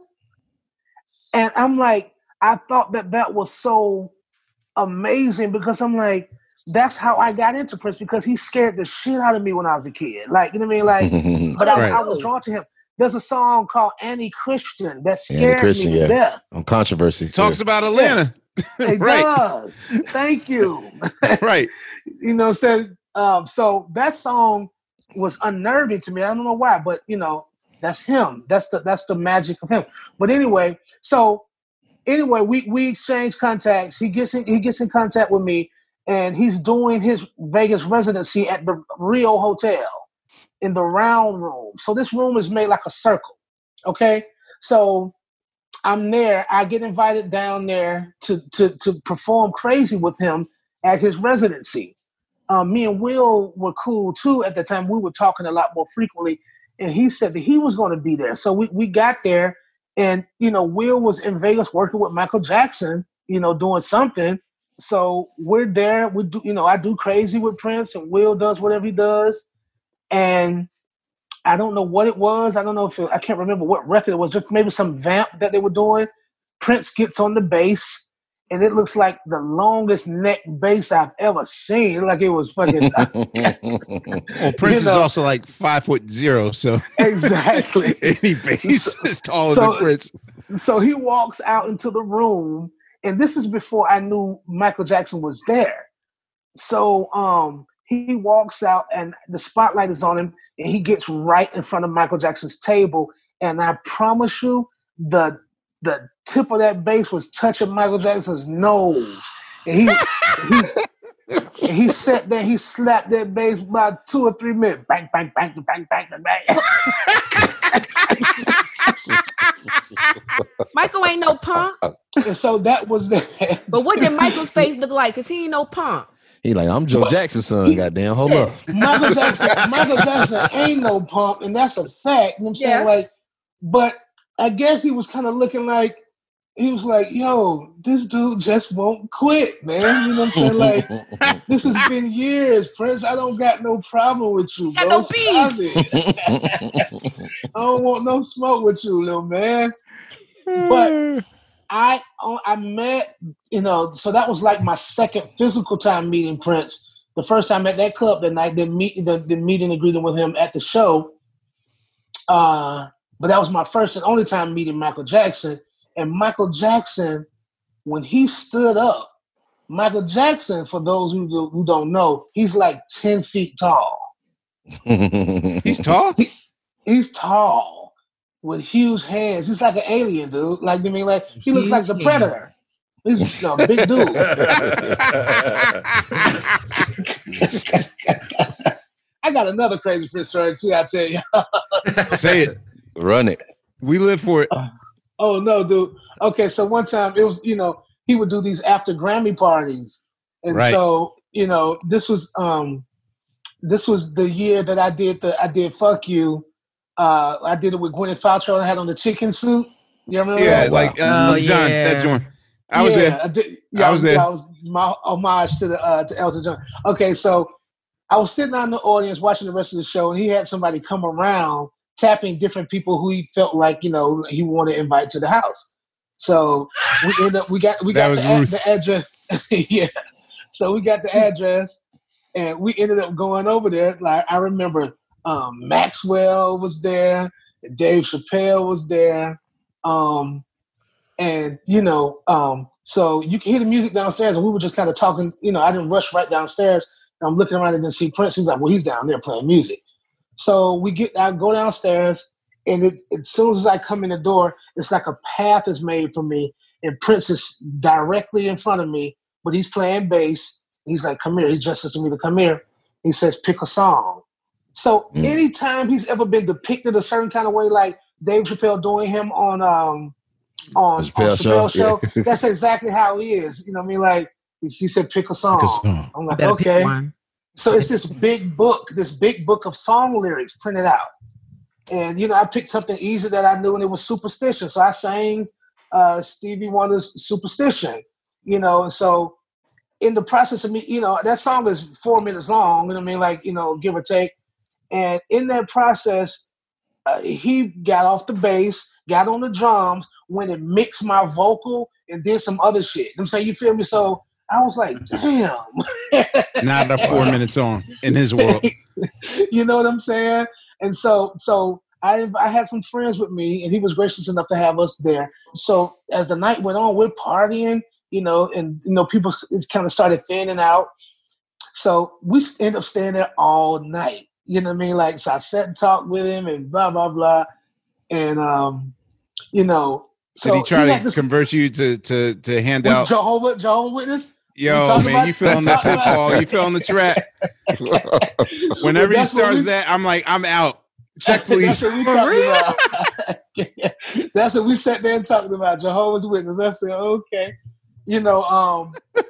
And I'm like, I thought that that was so amazing because I'm like, that's how I got into Prince because he scared the shit out of me when I was a kid. Like, you know what I mean? Like, but I, Right. I was drawn to him. There's a song called Annie Christian that Annie scared Christian, me to yeah. death. on controversy. Talks about Atlanta. It Right. does. Thank you. Right. You know what I'm saying? Um, so that song was unnerving to me. I don't know why, but you know, that's him. That's the that's the magic of him. But anyway, so anyway, we we exchange contacts. He gets in, he gets in contact with me, and he's doing his Vegas residency at the Rio Hotel in the round room. So this room is made like a circle. Okay, so I'm there. I get invited down there to to to perform Crazy with him at his residency. Um, me and Will were cool too at the time. We were talking a lot more frequently. And he said that he was going to be there. So we, we got there, and, you know, Will was in Vegas working with Michael Jackson, you know, doing something. So we're there. We do, you know, I do Crazy with Prince, and Will does whatever he does. And I don't know what it was. I don't know if it, I can't remember what record it was, just maybe some vamp that they were doing. Prince gets on the bass, and it looks like the longest neck bass I've ever seen. Like it was fucking... Well, Prince You is know. also like five foot zero, so Exactly. any base is taller So- than Prince. So he walks out into the room, and this is before I knew Michael Jackson was there. So um, he walks out, and the spotlight is on him, and he gets right in front of Michael Jackson's table. And I promise you, the the tip of that bass was touching Michael Jackson's nose. And he he's, and he sat there, he slapped that bass about two or three minutes. Bang, bang, bang, bang, bang, bang, bang. Michael ain't no punk. And so that was that. But what did Michael's face look like? Cause he ain't no punk. He like, I'm Joe Jackson's son. Goddamn, hold up. Michael Jackson, Michael Jackson ain't no punk, and that's a fact. You know what I'm saying? Yeah. Like, but I guess he was kind of looking like he was like, yo, this dude just won't quit, man. You know what I'm saying? Like, this has been years, Prince. I don't got no problem with you, Got bro. no beef. Stop it. I don't want no smoke with you, little man. But I I met, you know, so that was like my second physical time meeting Prince. The first time at that club that night, then meet the, the meeting and greeting with him at the show. Uh, but that was my first and only time meeting Michael Jackson. And Michael Jackson, when he stood up, Michael Jackson, for those who do, who don't know, he's like ten feet tall. He's tall. He's tall. with huge hands. He's like an alien, dude. Like I mean, like he looks like the Predator. He's a big dude. I got another crazy Prince story too. I tell you. Say it. Run it. We live for it. Uh, oh no, dude. Okay, so one time it was, you know, he would do these after Grammy parties, and right. so you know, this was um, this was the year that I did the I did Fuck You. Uh, I did it with Gwyneth Paltrow. I had on the chicken suit. You remember yeah, that? like uh, oh, John. Yeah. That John. I was yeah, there. I, did, yeah, I was I, there. I was my homage to the uh, to Elton John. Okay, so I was sitting out in the audience watching the rest of the show, and he had somebody come around tapping different people who he felt like, you know, he wanted to invite to the house. So we ended up we got we that got was the, Ruth. the address. Yeah. So we got the address, and we ended up going over there. Like I remember um, Maxwell was there, Dave Chappelle was there. Um, And, you know, um, so you can hear the music downstairs, and we were just kind of talking. You know, I didn't rush right downstairs. And I'm looking around and then see Prince. He's like, well, he's down there playing music. So we get, I go downstairs, and it, as soon as I come in the door, it's like a path is made for me, and Prince is directly in front of me, but he's playing bass. He's like, come here. He gestures to me to come here. He says, pick a song. So mm. anytime he's ever been depicted a certain kind of way, like Dave Chappelle doing him on, um, on, on Chappelle show, show yeah. That's exactly how he is. You know what I mean? Like he said, pick a song. Pick a song. I'm like, okay. So it's this big book, this big book of song lyrics printed out. And, you know, I picked something easy that I knew, and it was Superstition. So I sang uh, Stevie Wonder's Superstition, you know. And so in the process of me, you know, that song is four minutes long, you know what I mean? Like, you know, give or take. And in that process, uh, he got off the bass, got on the drums, went and mixed my vocal and did some other shit. I'm saying, you feel me? So I was like, damn. Not a four minutes on in his world. You know what I'm saying? And so so I I had some friends with me, and he was gracious enough to have us there. So as the night went on, we're partying, you know, and, you know, people kind of started thinning out. So we ended up staying there all night. You know what I mean? Like, so I sat and talked with him and blah, blah, blah. And, um, you know. So Did he try he to this, convert you to to to hand out? Jehovah, Jehovah Witness? Yo, man, you fell on that pitfall. You fell on the trap. Whenever he starts we, that, I'm like, I'm out. Check, please. That's what we talked about. That's what we sat there and talked about. Jehovah's Witness. I said, okay. You know, um,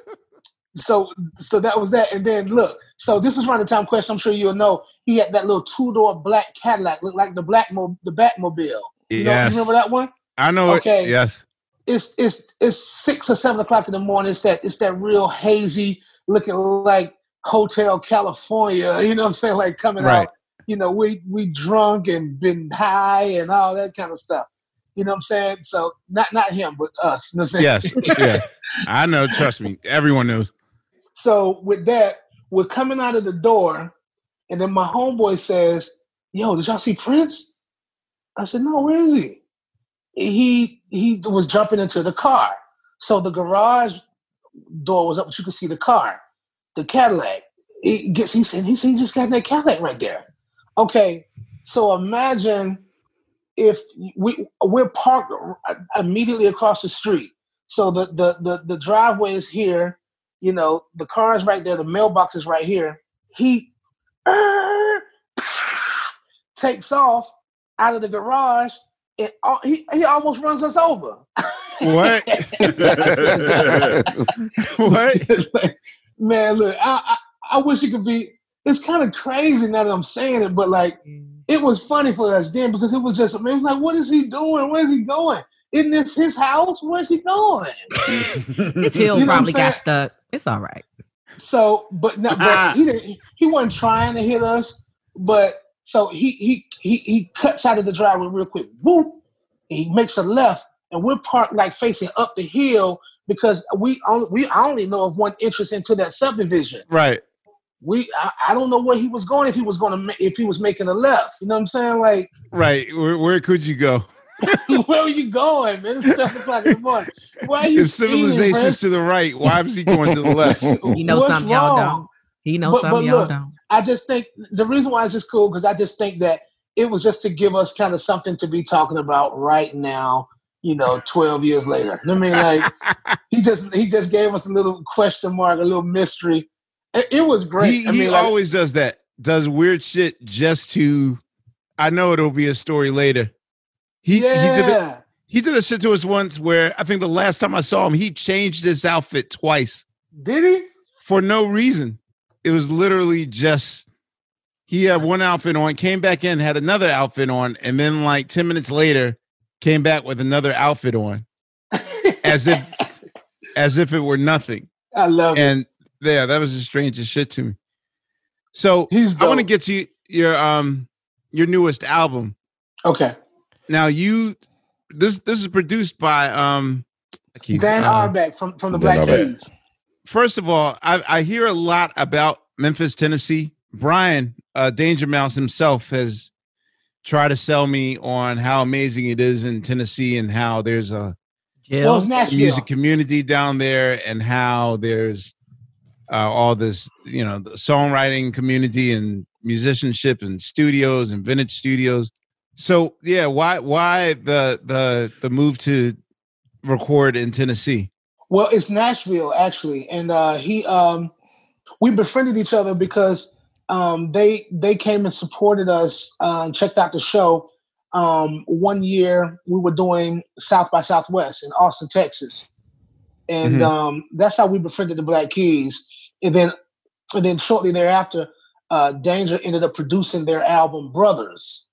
so so that was that. And then look, so this is around the time question. I'm sure you'll know. He had that little two-door black Cadillac, looked like the black mo- the Batmobile. You yes. know, you remember that one? I know okay. it. Yes. It's it's it's six or seven o'clock in the morning. It's that it's that real hazy looking like Hotel California. You know what I'm saying? Like coming right. out. You know, we we drunk and been high and all that kind of stuff. You know what I'm saying? So not not him, but us. You know what I'm saying? Yes. Yeah. I know. Trust me. Everyone knows. So with that, we're coming out of the door, and then my homeboy says, "Yo, did y'all see Prince?" I said, "No, where is he?" He he was jumping into the car. So the garage door was up, but you could see the car, the Cadillac. He gets he said he said he just got that Cadillac right there. Okay, so imagine if we we're parked immediately across the street. So the the the, the driveway is here, you know, the car is right there, the mailbox is right here. He uh, takes off out of the garage. It, uh, he he almost runs us over. What? What? Man, look, I, I I wish it could be. It's kind of crazy now that I'm saying it, but like, it was funny for us then because it was just. I mean, it was like, what is he doing? Where's he going? Isn't this his house? Where's he going? His heel you know probably got stuck. It's all right. So, but no, but he didn't. He wasn't trying to hit us, but. So he he he he cuts out of the driveway real quick. Whoop! He makes a left, and we're parked like facing up the hill because we only we only know of one entrance into that subdivision. Right. We I, I don't know where he was going if he was going to if he was making a left. You know what I'm saying? Like right. Where where could you go? Where are you going, man? It's seven o'clock in the morning. Why are you? If civilization's to the right, why is he going to the left? You know What's something wrong? y'all don't. He knows but, something but y'all look, don't. I just think the reason why it's just cool because I just think that it was just to give us kind of something to be talking about right now, you know, twelve years later. I mean, like, he just he just gave us a little question mark, a little mystery. It, it was great. He, I mean, he like, always does that, does weird shit just to, I know it'll be a story later. He, yeah. he did it. He did a shit to us once where I think the last time I saw him, he changed his outfit twice. Did he? For no reason. It was literally just, he had one outfit on, came back in, had another outfit on, and then like ten minutes later, came back with another outfit on. as if as if it were nothing. I love and, it. And yeah, that was the strangest shit to me. So He's I want to get to your um your newest album. Okay. Now you this this is produced by um Dan uh, Arbeck from, from the Black Keys. First of all, I, I hear a lot about Memphis, Tennessee. Brian, uh, Danger Mouse himself, has tried to sell me on how amazing it is in Tennessee and how there's a well, it's music community down there and how there's uh, all this, you know, the songwriting community and musicianship and studios and vintage studios. So yeah, why why the the the move to record in Tennessee? Well, it's Nashville actually, and uh, he um, we befriended each other because um, they they came and supported us uh, and checked out the show. Um, one year we were doing South by Southwest in Austin, Texas, and Mm-hmm. um, that's how we befriended the Black Keys. And then and then shortly thereafter, uh, Danger ended up producing their album Brothers.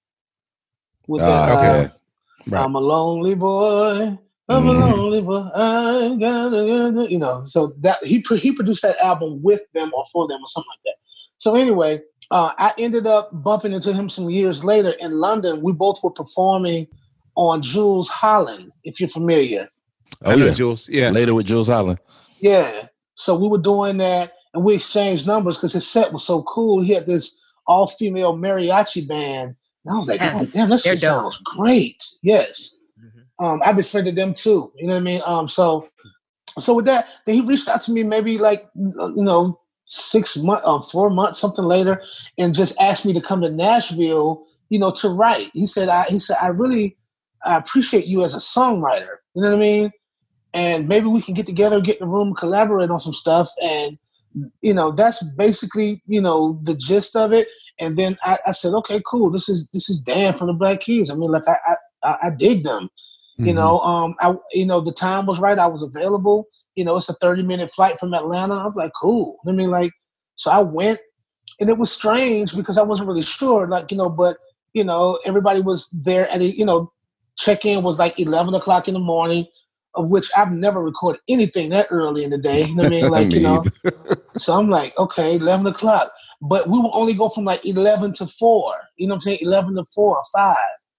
With Ah, that, okay. uh, Right. I'm a lonely boy. I'm a lonely boy. I gotta, you know. So that he pro- he produced that album with them or for them or something like that. So anyway, uh, I ended up bumping into him some years later in London. We both were performing on Jules Holland, if you're familiar. Oh, I know yeah. Jules. Yeah. Later with Jules Holland. Yeah. So we were doing that, and we exchanged numbers because his set was so cool. He had this all-female mariachi band, and I was like, Yes. "Oh, damn, that They're shit dope. sounds great." Yes. Um, I befriended them too. You know what I mean? Um, so, so with that, then he reached out to me maybe like you know six months, uh, four months, something later, and just asked me to come to Nashville. You know, to write. He said, "I," he said, "I really I appreciate you as a songwriter." You know what I mean? And maybe we can get together, get in the room, collaborate on some stuff, and you know, that's basically you know the gist of it. And then I, I said, "Okay, cool. This is this is Dan from the Black Keys. I mean, like I I, I dig them." You Mhm. know, um, I you know the time was right. I was available. You know, it's a thirty minute flight from Atlanta. I'm like, cool. I mean, like, so I went, and it was strange because I wasn't really sure. Like, you know, but you know, everybody was there, and you know, check in was like eleven o'clock in the morning, of which I've never recorded anything that early in the day. You know what I mean, like, Me you know, so I'm like, okay, eleven o'clock, but we will only go from like eleven to four. You know what I'm saying? eleven to four or five.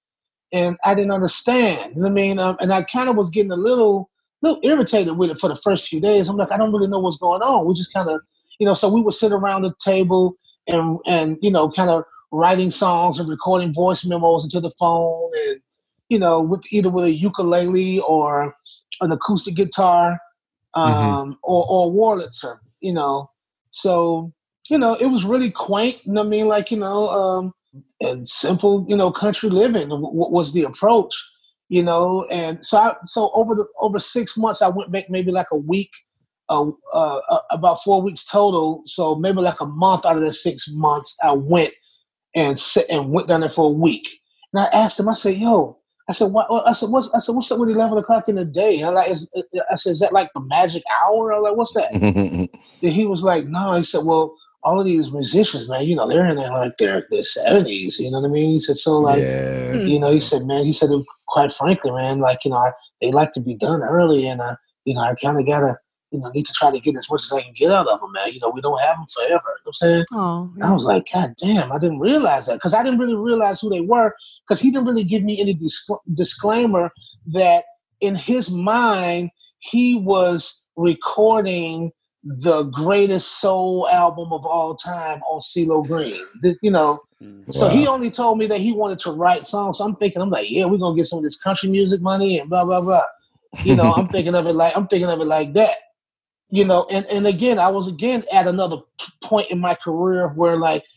And I didn't understand, you know what I mean? Um, and I kind of was getting a little, little irritated with it for the first few days. I'm like, I don't really know what's going on. We just kind of, you know, so we would sit around the table and, and you know, kind of writing songs and recording voice memos into the phone and, you know, with either with a ukulele or an acoustic guitar um, Mm-hmm. or, or Wurlitzer, you know. So, you know, it was really quaint, you know what I mean? Like, you know, um, and simple, you know, country living w- w- was the approach, you know. And so, I, so over the over six months, I went back maybe like a week, uh, uh, uh, about four weeks total. So maybe like a month out of the six months, I went and sit and went down there for a week. And I asked him, I said, "Yo," I said, "What?" I said, "What's?" I said, "What's up with eleven o'clock in the day?" I like, is, I said, "Is that like the magic hour?" I was like, "What's that?" And he was like, "No." He said, "Well, all of these musicians, man, you know, they're in their like their their seventies. You know what I mean?" He said, "So like, Yeah. you know," he said, "Man," he said, "quite frankly, man, like you know, I, they like to be done early, and uh, you know, I kind of gotta, you know, need to try to get as much as I can get out of them, man. You know, we don't have them forever." You know what I'm saying? Oh, And I was like, God damn, I didn't realize that because I didn't really realize who they were because he didn't really give me any disc- disclaimer that in his mind he was recording the greatest soul album of all time on CeeLo Green. The- you know, so he only told me that he wanted to write songs. So I'm thinking, I'm like, yeah, we're gonna get some of this country music money and blah blah blah. You know, I'm thinking of it like I'm thinking of it like that. You know, and, and again, I was again at another point in my career where like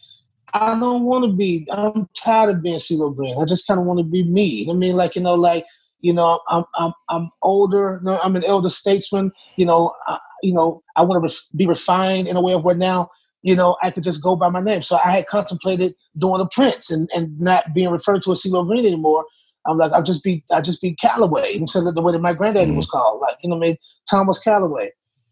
I don't want to be. I'm tired of being CeeLo Green. I just kind of want to be me. I mean, like you know, like you know, I'm I'm I'm older. No, I'm an elder statesman. You know, I, you know, I want to re- be refined in a way of where now, you know, I could just go by my name. So I had contemplated doing a Prince and, and not being referred to as CeeLo Green anymore. I'm like, I'll just be, I'll just be Calloway instead of the way that my granddaddy mm-hmm. was called. Like, you know, I mean, Thomas Calloway.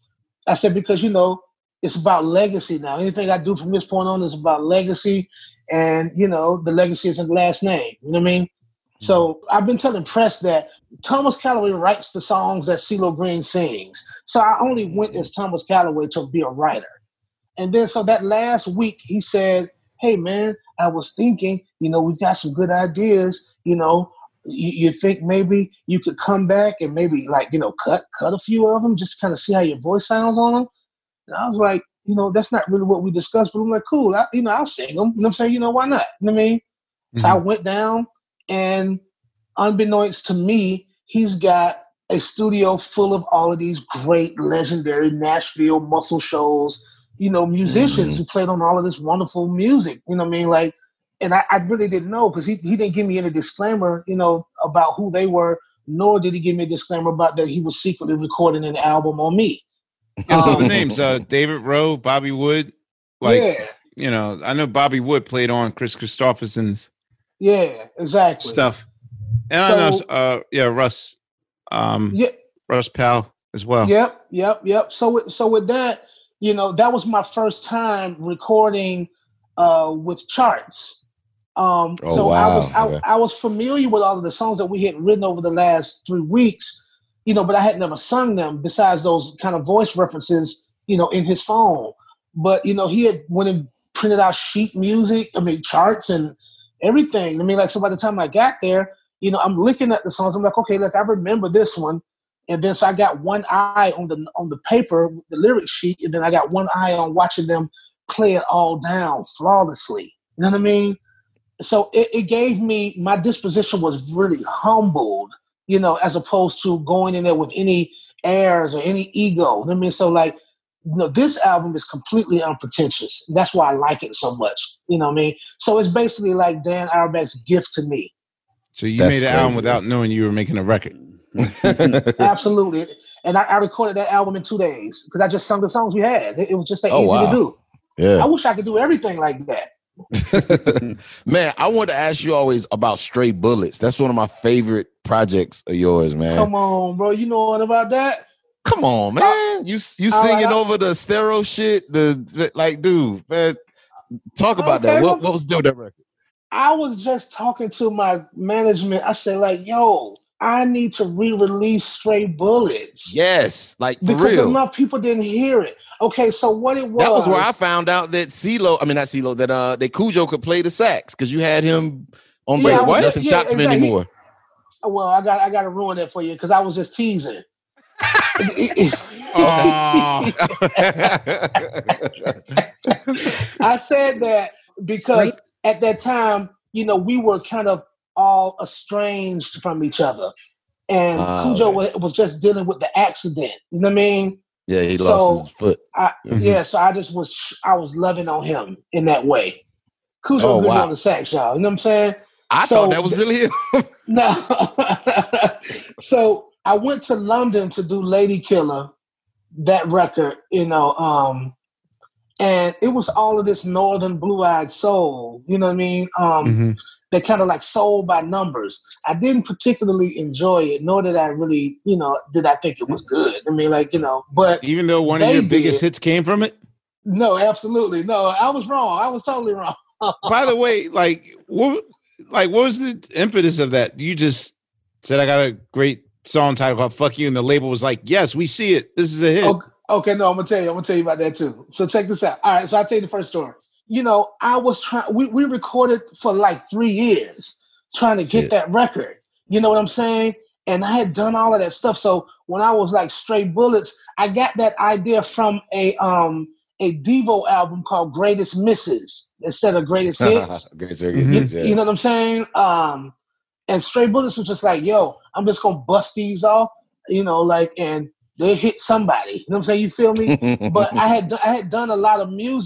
I said because you know. It's about legacy now. Anything I do from this point on is about legacy. And, you know, the legacy is in the last name. You know what I mean? Mm-hmm. So I've been telling press that Thomas Calloway writes the songs that CeeLo Green sings. So I only went as Thomas Calloway to be a writer. And then so that last week he said, hey, man, I was thinking, you know, we've got some good ideas. You know, you, you think maybe you could come back and maybe like, you know, cut cut a few of them, just kind of see how your voice sounds on them. And I was like, you know, that's not really what we discussed, but I'm like, cool, I, you know, I'll sing them. You know what I'm saying? You know, why not? You know what I mean? Mm-hmm. So I went down, and unbeknownst to me, he's got a studio full of all of these great, legendary Nashville muscle shows, you know, musicians mm-hmm. who played on all of this wonderful music. You know what I mean? Like, and I, I really didn't know because he, he didn't give me any disclaimer, you know, about who they were, nor did he give me a disclaimer about that he was secretly recording an album on me. Yeah, so the names, uh, David Rowe, Bobby Wood, like, yeah. you know, I know Bobby Wood played on Chris Christopherson's yeah, exactly. stuff. And so, I know, uh, yeah, Russ, um, yeah. Russ Powell as well. Yep, yep, yep. So, with, so with that, you know, that was my first time recording uh, with charts. Um, oh, so wow. I was, I, okay. I was familiar with all of the songs that we had written over the last three weeks. You know, but I had never sung them besides those kind of voice references, you know, in his phone. But, you know, he had went and printed out sheet music, I mean, charts and everything. I mean, like, so by the time I got there, you know, I'm looking at the songs. I'm like, okay, look, I remember this one. And then so I got one eye on the on the paper, the lyric sheet, and then I got one eye on watching them play it all down flawlessly. You know what I mean? So it, it gave me, my disposition was really humbled, you know, as opposed to going in there with any airs or any ego. I mean, so like, you know, this album is completely unpretentious. That's why I like it so much. You know what I mean? So it's basically like Dan Auerbach's gift to me. So you That's made an crazy. album without knowing you were making a record. Absolutely. And I, I recorded that album in two days because I just sung the songs we had. It, it was just that Oh, easy wow. to do. Yeah. I wish I could do everything like that. Man, I wanted to ask you always about Stray Bullets. That's one of my favorite projects of yours, man. Come on, bro. You know what about that? Come on, man. I, you you I, singing I, over the stereo shit. The like, dude, man. Talk about okay, that. What, what was the deal with that record? I was just talking to my management. I said, like, yo, I need to re-release Stray Bullets. Yes, like for because real. enough people didn't hear it. Okay, so what it was. That was where I found out that CeeLo, I mean not CeeLo, that uh that Cujo could play the sax because you had him on break. Yeah, What? was, Nothing yeah, shots exactly. me anymore. Well, I got I got to ruin that for you because I was just teasing. Oh. I said that because at that time, you know, we were kind of all estranged from each other, and uh, Cujo okay. was, was just dealing with the accident. You know what I mean? Yeah, he so lost his foot. I, mm-hmm. Yeah, so I just was I was loving on him in that way. Cujo oh, really wow. on the sax, y'all. You know what I'm saying? I so, thought that was really him. No. So I went to London to do Lady Killer, that record, you know, um, and it was all of this northern blue-eyed soul, you know what I mean? Um, mm-hmm. They kind of like soul by numbers. I didn't particularly enjoy it, nor did I really, you know, did I think it was good. I mean, like, you know, but even though one of your biggest did. hits came from it? No, absolutely. No, I was wrong. I was totally wrong. By the way, like what like what was the impetus of that? You just said I got a great song title called Fuck You, and the label was like, yes, we see it. This is a hit. Okay, okay, no, I'm gonna tell you, I'm gonna tell you about that too. So check this out. All right, so I'll tell you the first story. You know, I was trying we, we recorded for like three years trying to get Shit. that record. You know what I'm saying? And I had done all of that stuff. So when I was like Stray Bullets, I got that idea from a um a Devo album called Greatest Misses instead of Greatest Hits. Greatest mm-hmm. hits, yeah. You know what I'm saying? Um, and Stray Bullets was just like, yo, I'm just gonna bust these off, you know, like, and they hit somebody. You know what I'm saying? You feel me? But I had I had done a lot of music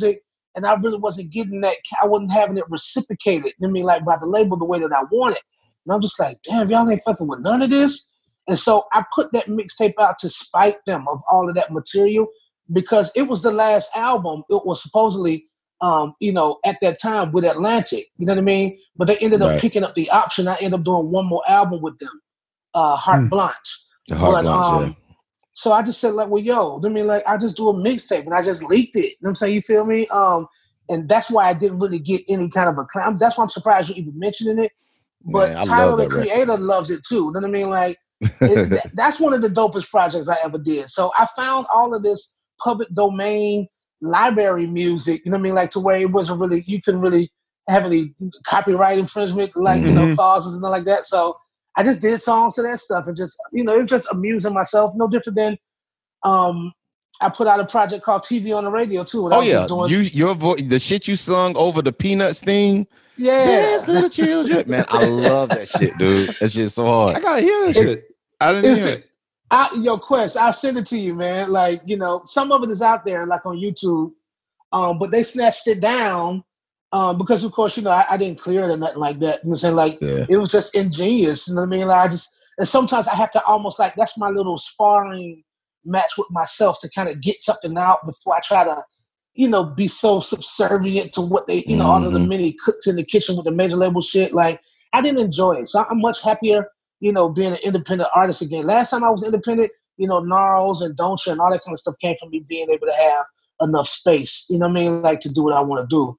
and I really wasn't getting that. I wasn't having it reciprocated. I mean, like by the label the way that I wanted. And I'm just like, damn, y'all ain't fucking with none of this. And so I put that mixtape out to spite them of all of that material because it was the last album. It was supposedly, um, you know, at that time with Atlantic. You know what I mean? But they ended up right. picking up the option. I ended up doing one more album with them, uh, Heart mm. Blanche. The Heart but, Blanche, um, yeah. So I just said, like, well, yo, I mean, like, I just do a mixtape and I just leaked it. You know what I'm saying? You feel me? Um, and that's why I didn't really get any kind of a clown. That's why I'm surprised you're even mentioning it. But Man, Tyler, the creator, record. loves it too. You know what I mean? Like, it, th- that's one of the dopest projects I ever did. So I found all of this public domain library music, you know what I mean? Like to where it wasn't really, you couldn't really have any copyright infringement, like, mm-hmm. you know, clauses and like that. So I just did songs to that stuff and just, you know, it was just amusing myself. No different than, um, I put out a project called T V on the Radio too. And oh I was yeah, just doing- you your voice, the shit you sung over the Peanuts thing. Yeah, yes, little children, man, I love that shit, dude. That shit's so hard. I gotta hear that it, shit. I didn't hear it. I, yo, Quest, I'll send it to you, man. Like, you know, some of it is out there, like on YouTube, um, but they snatched it down um, because, of course, you know, I, I didn't clear it or nothing like that. You know what I'm saying? Like, yeah. It was just ingenious. You know what I mean? Like, I just, and sometimes I have to almost like, that's my little sparring match with myself to kind of get something out before I try to, you know, be so subservient to what they, you know, mm-hmm. all of the many cooks in the kitchen with the major label shit. Like, I didn't enjoy it. So I'm much happier, you know, being an independent artist again. Last time I was independent, you know, Gnarls and Don't You and all that kind of stuff came from me being able to have enough space, you know what I mean, like to do what I want to do.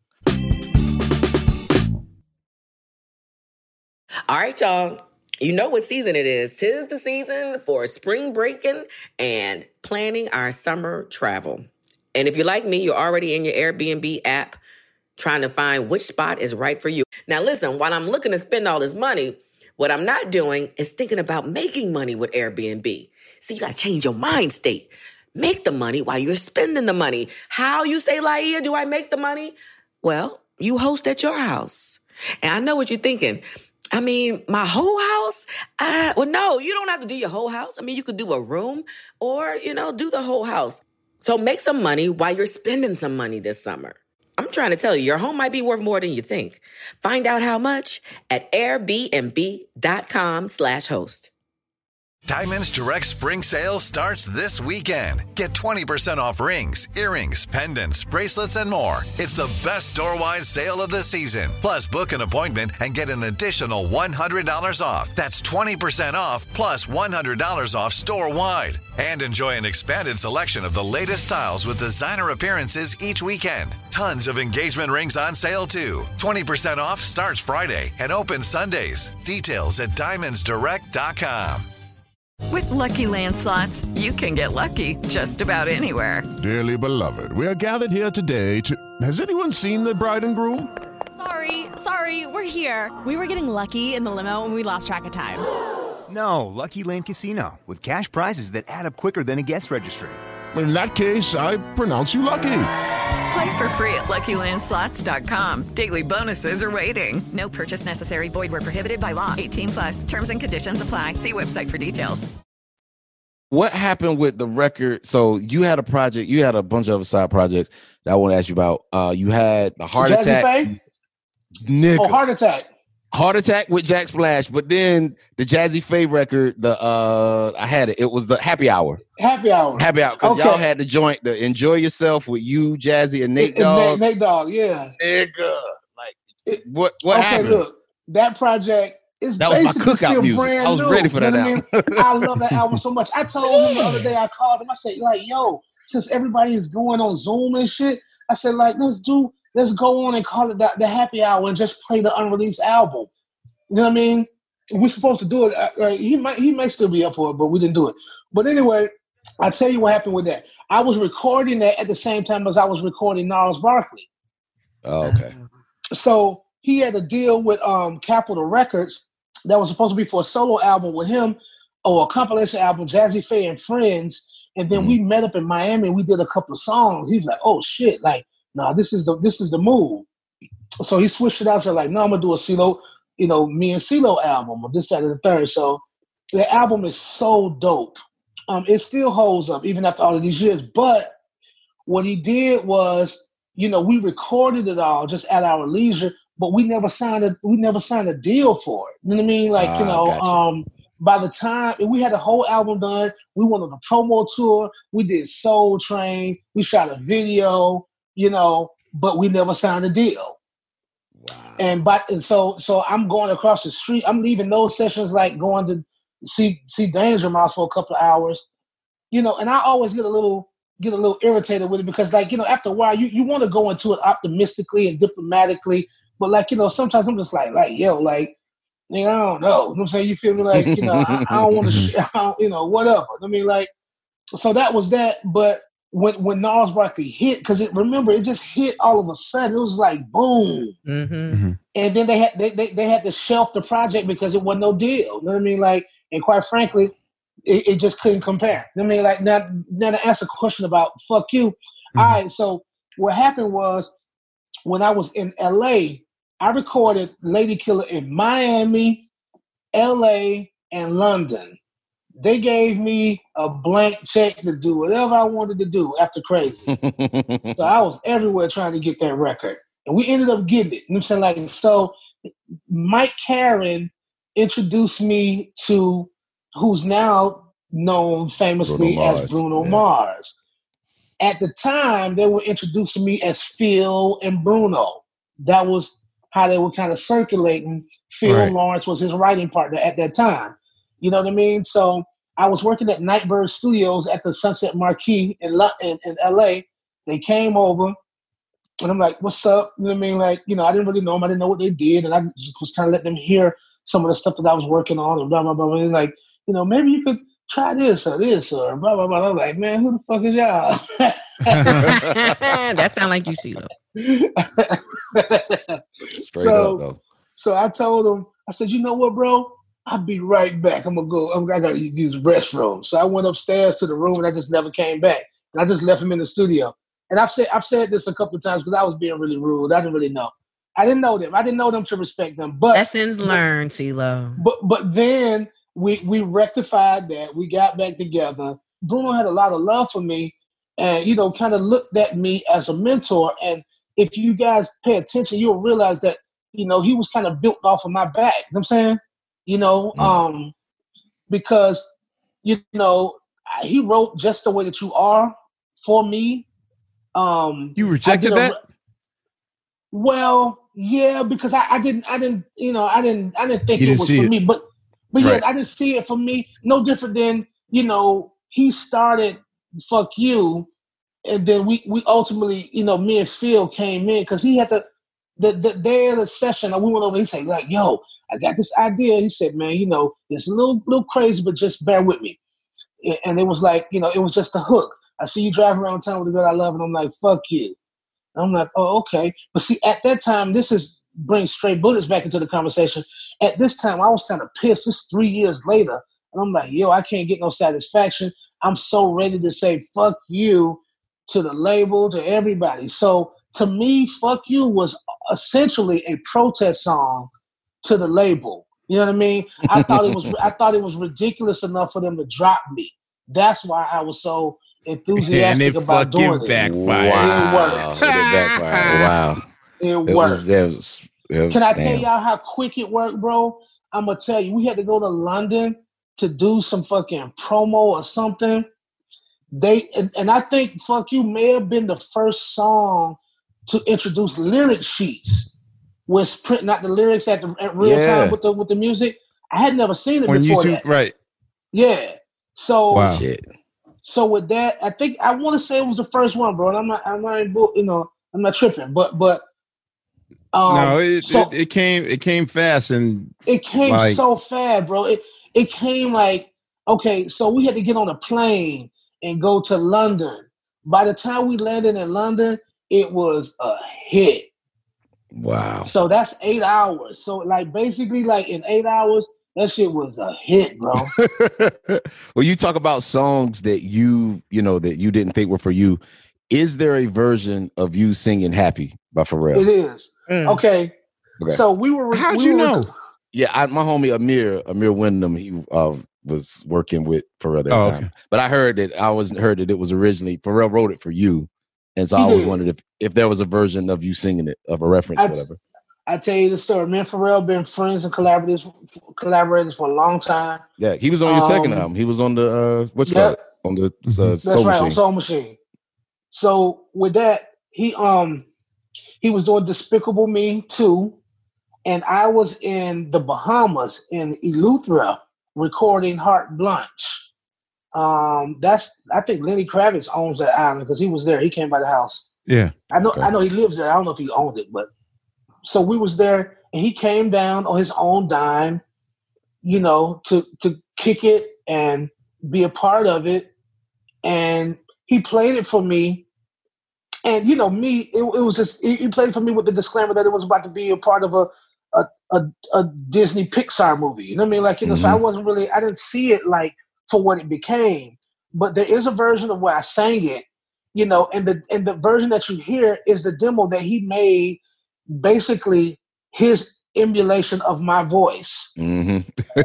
All right, y'all. You know what season it is. 'Tis the season for spring breaking and planning our summer travel. And if you're like me, you're already in your Airbnb app trying to find which spot is right for you. Now, listen, while I'm looking to spend all this money, what I'm not doing is thinking about making money with Airbnb. See, you got to change your mind state. Make the money while you're spending the money. How, you say, Laia, do I make the money? Well, you host at your house. And I know what you're thinking. I mean, my whole house? Uh, well, no, you don't have to do your whole house. I mean, you could do a room or, you know, do the whole house. So make some money while you're spending some money this summer. I'm trying to tell you, your home might be worth more than you think. Find out how much at airbnb.com slash host. Diamonds Direct Spring Sale starts this weekend. Get twenty percent off rings, earrings, pendants, bracelets, and more. It's the best store-wide sale of the season. Plus, book an appointment and get an additional one hundred dollars off. That's twenty percent off plus one hundred dollars off store-wide. And enjoy an expanded selection of the latest styles with designer appearances each weekend. Tons of engagement rings on sale, too. twenty percent off starts Friday and opens Sundays. Details at diamonds direct dot com. With Lucky Land Slots, you can get lucky just about anywhere. Dearly beloved, we are gathered here today to... Has anyone seen the bride and groom? Sorry, sorry, we're here. We were getting lucky in the limo and we lost track of time. No, Lucky Land Casino, with cash prizes that add up quicker than a guest registry. In that case, I pronounce you lucky. Play for free at lucky land slots dot com. Daily bonuses are waiting. No purchase necessary. Void where prohibited by law. eighteen plus. Terms and conditions apply. See website for details. What happened with the record? So you had a project. You had a bunch of other side projects that I want to ask you about. Uh, you had the Heart Jazzy Attack. Faye? Nigga. Oh, Heart Attack. Heart Attack with Jack Splash, but then the Jazzy Faye record, the uh, I had it. It was the Happy Hour. Happy Hour. Happy Hour. Because Okay. y'all had the joint, the Enjoy Yourself with you, Jazzy, and Nate And Dogg. Nate, Nate Dogg, yeah. Nigga, like what? What okay, happened? look, that project is That was my basically cookout still music. brand I was new. ready for You that know what I album. mean? I love that album so much. I told him the other day, I called him, I said, like, yo, since everybody is going on Zoom and shit, I said, like, let's do, let's go on and call it the, the Happy Hour and just play the unreleased album. You know what I mean? We're supposed to do it. Uh, uh, he might, he may still be up for it, but we didn't do it. But anyway, I'll tell you what happened with that. I was recording that at the same time as I was recording Gnarls Barkley. Oh, okay. So he had a deal with um, Capitol Records that was supposed to be for a solo album with him or a compilation album, Jazzy Faye and Friends. And then mm-hmm. we met up in Miami and we did a couple of songs. He was like, oh shit, like, no, nah, this is the this is the move. So he switched it out. So like, no, I'm gonna do a CeeLo, you know, me and CeeLo album or this, that, and the third. So the album is so dope. Um, it still holds up even after all of these years. But what he did was, you know, we recorded it all just at our leisure, but we never signed a we never signed a deal for it. You know what I mean? Like, you know, gotcha. um, by the time we had a whole album done, we went on a promo tour, we did Soul Train, we shot a video, you know, but we never signed a deal. Wow. And but and so so I'm going across the street. I'm leaving those sessions like going to see see Danger Mouse for a couple of hours, you know. And I always get a little get a little irritated with it because, like, you know, after a while you, you want to go into it optimistically and diplomatically, but like, you know, sometimes I'm just like like yo like, nigga, I don't know. You know what I'm saying? You feel me? Like, you know, I, I don't want to, sh- you know, whatever. I mean, like, so that was that. But when when Gnarls Barkley hit, because it remember it just hit all of a sudden. It was like boom, mm-hmm. Mm-hmm. And then they had they, they they had to shelf the project because it wasn't no deal. You know what I mean? Like, and quite frankly, it, it just couldn't compare. You know what I mean? Like, now now to answer a question about fuck you. Mm-hmm. All right, so what happened was when I was in L A, I recorded Lady Killer in Miami, L A, and London. They gave me a blank check to do whatever I wanted to do after Crazy. So I was everywhere trying to get that record. And we ended up getting it. You know what I'm saying? Like, so Mike Caren introduced me to who's now known famously Bruno as Mars. Bruno Yeah. Mars. At the time, they were introducing me as Phil and Bruno. That was how they were kind of circulating. Phil Right. Lawrence was his writing partner at that time. You know what I mean? So I was working at Nightbird Studios at the Sunset Marquee in, Lo- in, in L A. They came over, and I'm like, what's up? You know what I mean? Like, you know, I didn't really know them. I didn't know what they did, and I just was kind of letting them hear some of the stuff that I was working on and blah, blah, blah. blah. And like, you know, maybe you could try this or this or blah, blah, blah. I'm like, man, who the fuck is y'all? That sound like you, CeeLo. so, up, though. so I told him, I said, you know what, bro? I'll be right back. I'm gonna go. I'm, I gotta use the restroom. So I went upstairs to the room, and I just never came back. And I just left him in the studio. And I've said I've said this a couple of times because I was being really rude. I didn't really know. I didn't know them. I didn't know them to respect them. But lessons learned, CeeLo. But but then we we rectified that. We got back together. Bruno had a lot of love for me, and you know, kind of looked at me as a mentor. And if you guys pay attention, you'll realize that you know he was kind of built off of my back. You know what I'm saying? You know, um, because, you know, he wrote Just the Way That You Are for me. Um, you rejected that? Re- well, yeah, because I, I didn't, I didn't, you know, I didn't, I didn't think you it didn't was see for it. me, but, but Right. yeah, I didn't see it for me. No different than, you know, he started Fuck You. And then we, we ultimately, you know, me and Phil came in because he had to, the, the day of the session, we went over, he said like, yo, I got this idea. He said, man, you know, it's a little little crazy, but just bear with me. And it was like, you know, it was just a hook. I see you driving around town with a girl I love, and I'm like, fuck you. And I'm like, oh, okay. But see, at that time, this is brings Stray Bullets back into the conversation. At this time, I was kind of pissed. This three years later. And I'm like, yo, I can't get no satisfaction. I'm so ready to say fuck you to the label, to everybody. So to me, Fuck You was essentially a protest song to the label. You know what I mean? I thought it was I thought it was ridiculous enough for them to drop me. That's why I was so enthusiastic and it about doing it. backfired. Wow. It worked. It backfired. Wow. It It worked. was, it was, it was, Can I damn. tell y'all how quick it worked, bro? I'm gonna tell you. We had to go to London to do some fucking promo or something. They and, and I think Fuck You may have been the first song to introduce lyric sheets, was printing out the lyrics at the at real Yeah. time with the with the music. I had never seen it On before YouTube, that. right? Yeah. So Wow. Shit. so with that, I think I want to say it was the first one, bro. And I'm not I'm not you know I'm not tripping, but but um, no, it, so it it came it came fast and it came like- so fast, bro. It it came like okay, so we had to get on a plane and go to London. By the time we landed in London, it was a hit. Wow. So that's eight hours. So like basically like in eight hours, that shit was a hit, bro. Well, you talk about songs that you, you know, that you didn't think were for you. Is there a version of you singing Happy by Pharrell? It is. Okay. Okay. So we were How'd we you were, know? Yeah, I, my homie Amir, Amir Wyndham, he uh, was working with Pharrell at that Oh, time. okay. But I heard that I was heard that it was originally Pharrell wrote it for you, And so He I always did. wondered if if there was a version of you singing it, of a reference, I, whatever. I tell you the story. Me and Pharrell been friends and collaborators collaborators for a long time. Yeah, he was on your second Um, album. He was on the uh, what's Yep. called on the uh, That's Soul right, Machine. on Soul Machine. So with that, he um he was doing Despicable Me too, and I was in the Bahamas in Eleuthera recording Heart Blanche. Um, that's I think Lenny Kravitz owns that island because he was there. He came by the house. Yeah, I know. Okay. I know he lives there. I don't know if he owns it, but so we was there, and he came down on his own dime, you know, to to kick it and be a part of it, and he played it for me. And you know, me, it, it was just he, he played for me with the disclaimer that it was about to be a part of a a, a, a Disney Pixar movie. You know what I mean? Like, you know, Mm-hmm. so I wasn't really, I didn't see it like for what it became. But there is a version of where I sang it, you know, and the and the version that you hear is the demo that he made, basically his emulation of my voice. Mm-hmm.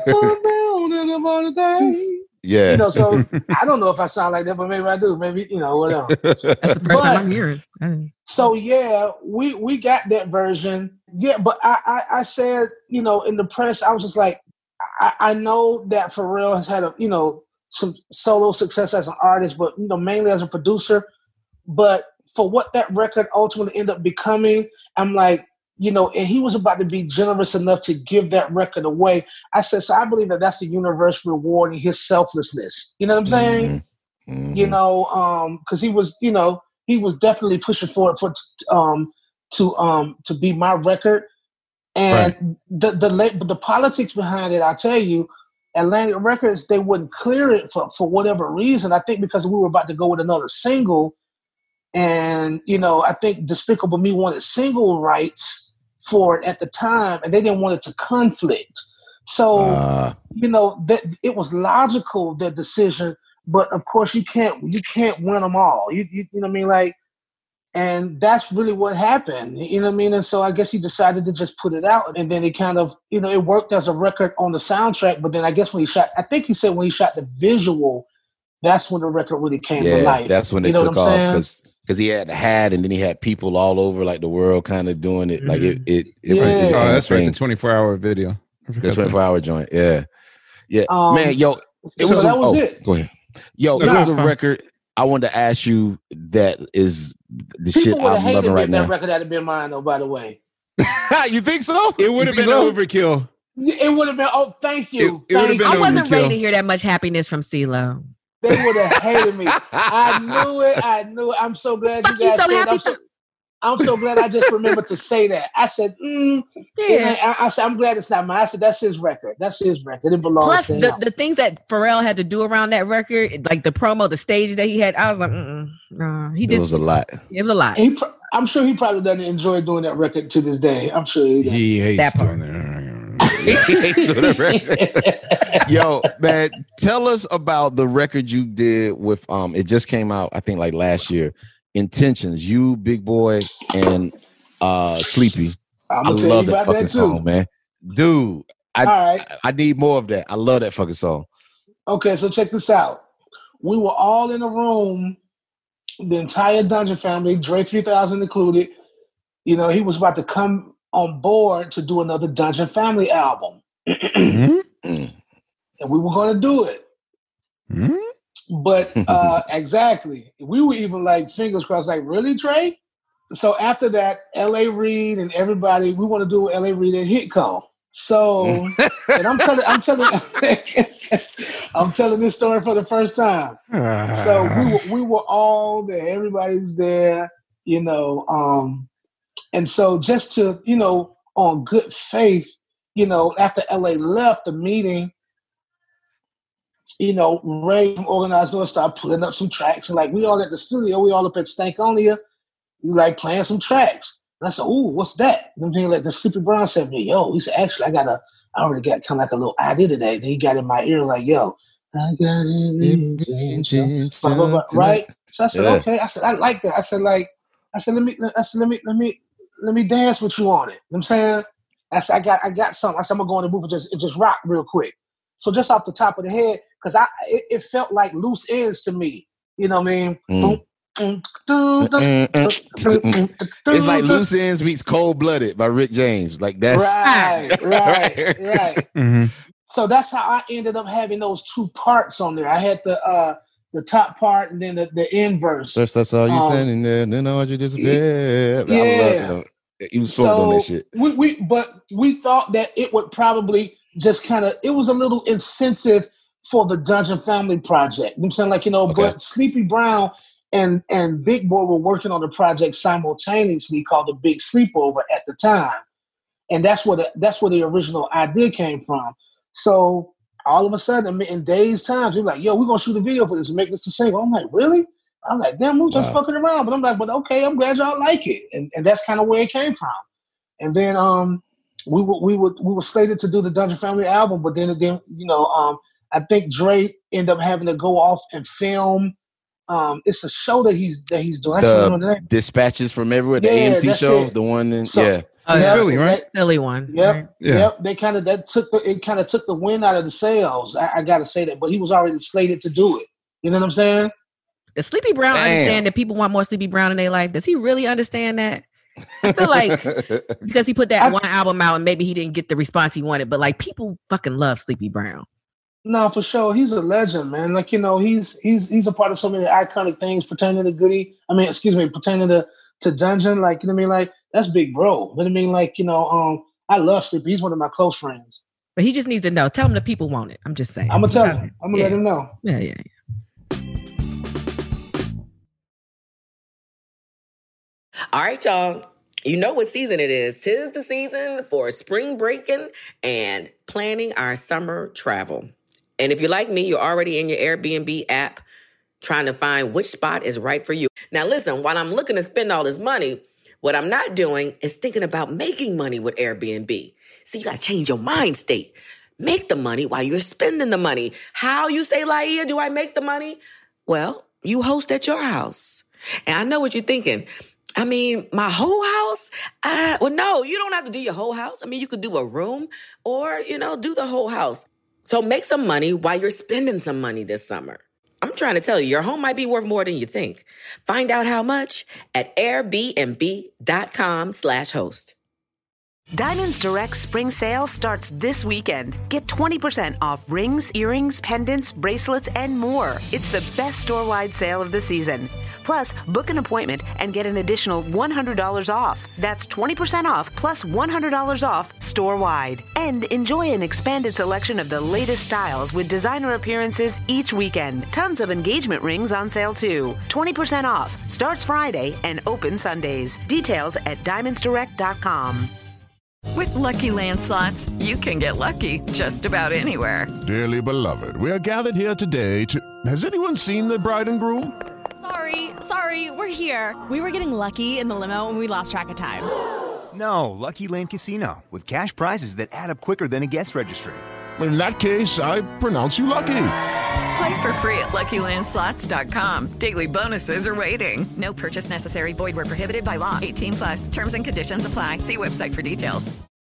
Yeah. Yeah. You know, so I don't know if I sound like that, but maybe I do. Maybe, you know, whatever. That's the first But- time I'm hearing. I- So yeah, we we got that version. Yeah, but I, I I said, you know, in the press, I was just like, I, I know that Pharrell has had a, you know, some solo success as an artist, but you know, mainly as a producer. But for what that record ultimately ended up becoming, I'm like, you know, and he was about to be generous enough to give that record away. I said, so I believe that that's the universe rewarding his selflessness. You know what I'm saying? Mm-hmm. You know, um, because he was, you know, he was definitely pushing for it for um to um to be my record, and Right. the the la- but the politics behind it, I tell you, Atlantic Records, they wouldn't clear it for for whatever reason. I think because we were about to go with another single, and you know, I think Despicable Me wanted single rights for it at the time, and they didn't want it to conflict. So Uh, you know that it was logical, that decision. But of course, you can't you can't win them all. You, you you know what I mean? Like, and that's really what happened. You know what I mean? And so I guess he decided to just put it out, and then it kind of, you know, it worked as a record on the soundtrack. But then I guess when he shot, I think he said when he shot the visual, that's when the record really came to yeah, life. that's when they you know took what I'm off saying? because because he had the hat and then he had people all over like the world kind of doing it. Like it it, it, Yeah. it Oh, became a that's right. thing. The twenty-four hour video. I The forgot that. twenty-four hour joint. Yeah. Yeah. Um, Man, yo, it so was, that a, was oh, it. Go ahead. Yo, No, it was no, a fine. record I wanted to ask you that is the People shit would have I'm hated loving me right if that now. record had been mine, though. By the way, You think so? It would You have think been so? overkill. it would have been. Oh, thank you. It- it would've Thank been I you. wasn't ready overkill. to hear that much happiness from CeeLo. They would have hated me. I knew it. I knew it. I'm so glad you Fuck, you guys so said. happy I'm so. I'm so glad I just remembered to say that. I said, mm, it Yeah. ain't- I, I said, I'm glad it's not mine. I said, that's his record. That's his record. It belongs Plus, to the, him. the things that Pharrell had to do around that record, like the promo, the stages that he had, I was like, mm no, he It just was a lot. it was a lot. He, pr- I'm sure he probably doesn't enjoy doing that record to this day. I'm sure he does. He hates That part. doing that. Yo, man, tell us about the record you did with um it just came out, I think like last year. Intentions, you, Big Boy, and uh Sleepy. I'm I gonna tell love you that about fucking that too. song, man. Dude, I All right. I need more of that. I love that fucking song. Okay, so check this out. We were all in a room, the entire Dungeon family, Dre three thousand included. You know, he was about to come on board to do another Dungeon Family album. Hmm? Mm. And we were going to do it. Hmm? But uh, exactly. We were even like, fingers crossed, like, really, Trey? So after that, L A Reid and everybody, we want to do L A Reid and Hitco. So, and I'm telling, I'm telling, I'm telling this story for the first time. So we were, we were all there. Everybody's there, you know. Um, and so just to, you know, on good faith, you know, after L A left the meeting, you know, Ray from Organized Noise started putting up some tracks. And like, we all at the studio, we all up at Stankonia, we like playing some tracks. And I said, ooh, what's that? And I'm thinking like the Sleepy Brown said to me, yo, he said, actually, I got a, I already got kind of like a little idea today. Then he got in my ear like, yo, I got an intention. Blah, blah, blah, right? So I said, Yeah. okay. I said, I like that. I said, like, I said, let me, I said, let me, let me, let me dance with you on it. You know what I'm saying? I said, I got, I got something. I said, I'm gonna go in the booth and just, and just rock real quick. So just off the top of the head, because I, it, it felt like loose ends to me. You know what I mean? Mm. Boom, It's like Loose Ends meets Cold Blooded by Rick James. Like that's right, right, right. Mm-hmm. So that's how I ended up having those two parts on there. I had the uh, the top part and then the, the end verse. First I saw you um, standing there, then I watched you disappear. Yeah. I love, you know, you was so, on that shit. We, we, but we thought that it would probably just kind of, it was a little incentive for the Dungeon Family project. You know what I'm saying? Like, you know, okay. But Sleepy Brown and, and Big Boy were working on the project simultaneously called The Big Sleepover at the time. And that's where the, that's where the original idea came from. So all of a sudden, in days' time, they're like, yo, we're going to shoot a video for this and make this a single. I'm like, really? I'm like, damn, we're just wow. fucking around. But I'm like, but okay, I'm glad y'all like it. And and that's kind of where it came from. And then um, we were we were we were slated to do the Dungeon Family album, but then again, you know, um, I think Dre ended up having to go off and film. Um, it's a show that he's that he's doing. The Dispatches from Everywhere, the yeah, A M C show, it. the one in So, yeah. Oh, yep, Philly, right? That, Philly one. Yep. Right? Yeah. Yep. They kind of that took the it kind of took the wind out of the sails. I, I got to say that, but he was already slated to do it. You know what I'm saying? Does Sleepy Brown Damn. understand that people want more Sleepy Brown in their life? Does he really understand that? I feel like because he put that I, one album out and maybe he didn't get the response he wanted, but like people fucking love Sleepy Brown. No, for sure. He's a legend, man. Like, you know, he's he's he's a part of so many iconic things pertaining to Goody. I mean, excuse me, pertaining to, to Dungeon. Like, you know what I mean? Like, that's big bro. You know what I mean? Like, you know, um, I love Sleepy. He's one of my close friends. But he just needs to know. Tell him the people want it. I'm just saying. I'm gonna tell him. I'm gonna yeah. let him know. Yeah, yeah, yeah. All right, y'all. You know what season it is. 'Tis the season for spring breaking and planning our summer travel. And if you're like me, you're already in your Airbnb app trying to find which spot is right for you. Now, listen, while I'm looking to spend all this money, what I'm not doing is thinking about making money with Airbnb. See, you got to change your mind state. Make the money while you're spending the money. How, you say, Laia, do I make the money? Well, you host at your house. And I know what you're thinking. I mean, my whole house? Uh, well, no, you don't have to do your whole house. I mean, you could do a room or, you know, do the whole house. So make some money while you're spending some money this summer. I'm trying to tell you, your home might be worth more than you think. Find out how much at airbnb.com slash host. Diamonds Direct spring sale starts this weekend. Get twenty percent off rings, earrings, pendants, bracelets, and more. It's the best store-wide sale of the season. Plus, book an appointment and get an additional one hundred dollars off. That's twenty percent off plus one hundred dollars off store-wide. And enjoy an expanded selection of the latest styles with designer appearances each weekend. Tons of engagement rings on sale too. twenty percent off. Starts Friday and open Sundays. Details at diamonds direct dot com. With Lucky Land Slots, you can get lucky just about anywhere. Dearly beloved, we are gathered here today to... Has anyone seen the bride and groom? Sorry, sorry, we're here. We were getting lucky in the limo and we lost track of time. No, Lucky Land Casino, with cash prizes that add up quicker than a guest registry. In that case, I pronounce you lucky. Play for free at lucky land slots dot com. Daily bonuses are waiting. No purchase necessary. Void where prohibited by law. eighteen plus. Terms and conditions apply. See website for details.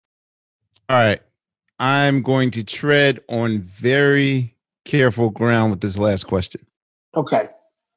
All right. I'm going to tread on very careful ground with this last question. Okay.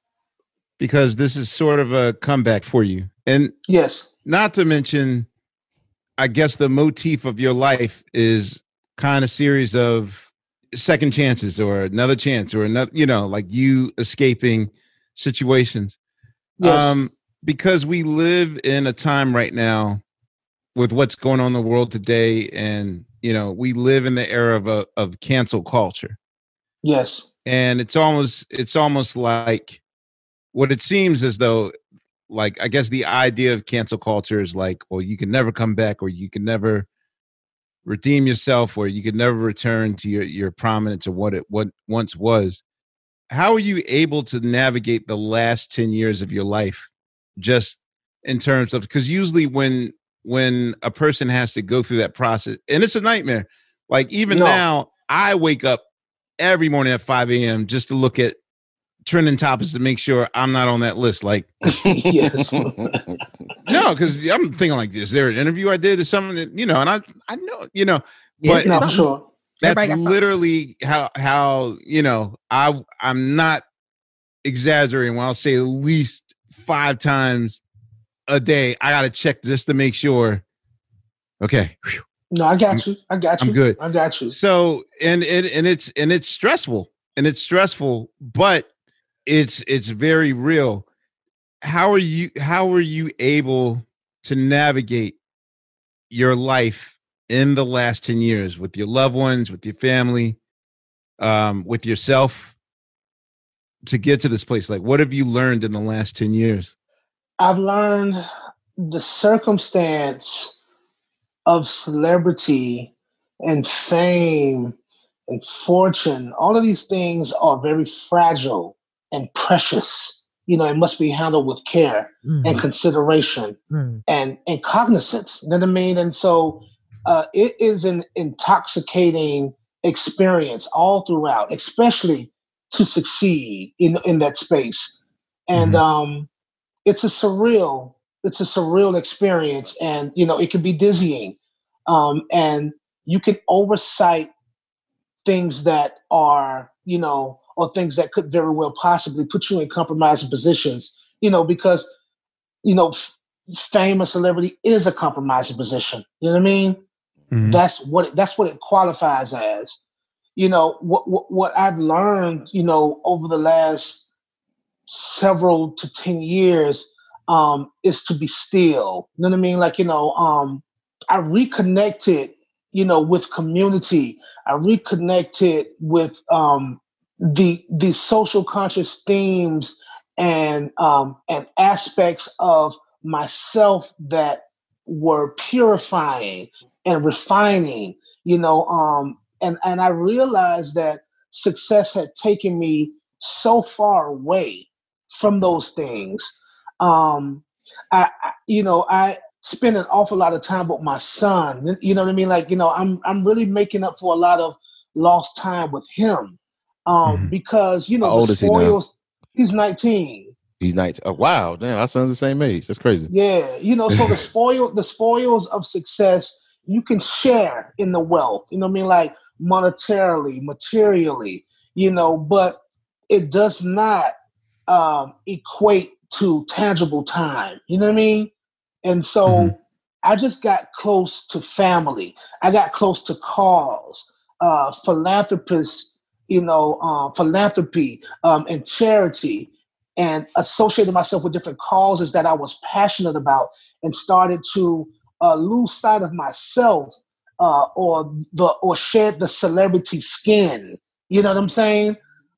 Because this is sort of a comeback for you. And yes, not to mention, I guess the motif of your life is kind of series of second chances or another chance or another, you know, like you escaping situations. Yes. Um, because we live in a time right now with what's going on in the world today. And, you know, we live in the era of, a, of cancel culture. Yes. And it's almost, it's almost like what it seems as though, like, I guess the idea of cancel culture is like, well, you can never come back or you can never redeem yourself or you could never return to your, your prominence or what it what once was. How are you able to navigate the last ten years of your life just in terms of, because usually when when a person has to go through that process, and it's a nightmare, like even No. now, I wake up every morning at five a.m. just to look at trending topics to make sure I'm not on that list. Like, yes. no, because I'm thinking like, is there an interview I did or something that, you know, and I, I know, you know, Yeah, but No, for sure. that's Everybody got something. literally how, how, you know, I, I'm not exaggerating when I'll say at least five times a day. I got to check just to make sure. Okay. No, I got you. I got you. I'm good. I got you. So, and it and it's and it's stressful, and it's stressful, but it's it's very real. How are you? How are you able to navigate your life in the last ten years with your loved ones, with your family, um, with yourself, to get to this place? Like, what have you learned in the last ten years? I've learned the circumstance of celebrity and fame and fortune. All of these things are very fragile and precious. You know, it must be handled with care mm-hmm. and consideration mm-hmm. and, and cognizance. You know what I mean? And so uh, it is an intoxicating experience all throughout, especially to succeed in, in that space. And mm-hmm. um, it's a surreal, it's a surreal experience. And, you know, it can be dizzying. Um, and you can oversight things that are, you know, or things that could very well possibly put you in compromising positions, you know, because, you know, f- fame or celebrity is a compromising position. You know what I mean? Mm-hmm. That's what it, that's what it qualifies as. You know, what, what what I've learned, you know, over the last several to ten years um, is to be still. You know what I mean? Like, you know, um, I reconnected, you know, with community. I reconnected with um, the the social conscious themes and um, and aspects of myself that were purifying and refining. You know, um, and and I realized that success had taken me so far away from those things. Um, I, I you know, I. spend an awful lot of time with my son. You know what I mean? Like, you know, I'm I'm really making up for a lot of lost time with him. Um, mm-hmm. because, you know, How old the is he now? he's nineteen. He's nineteen. Oh, wow. Damn, our son's the same age. That's crazy. Yeah. You know, so the spoil the spoils of success you can share in the wealth, you know what I mean? Like monetarily, materially, you know, but it does not um equate to tangible time. You know what I mean? And so mm-hmm. I just got close to family. I got close to cause, uh, philanthropists, you know, uh, philanthropy um, and charity, and associated myself with different causes that I was passionate about, and started to uh, lose sight of myself uh, or the or shed the celebrity skin. You know what I'm saying?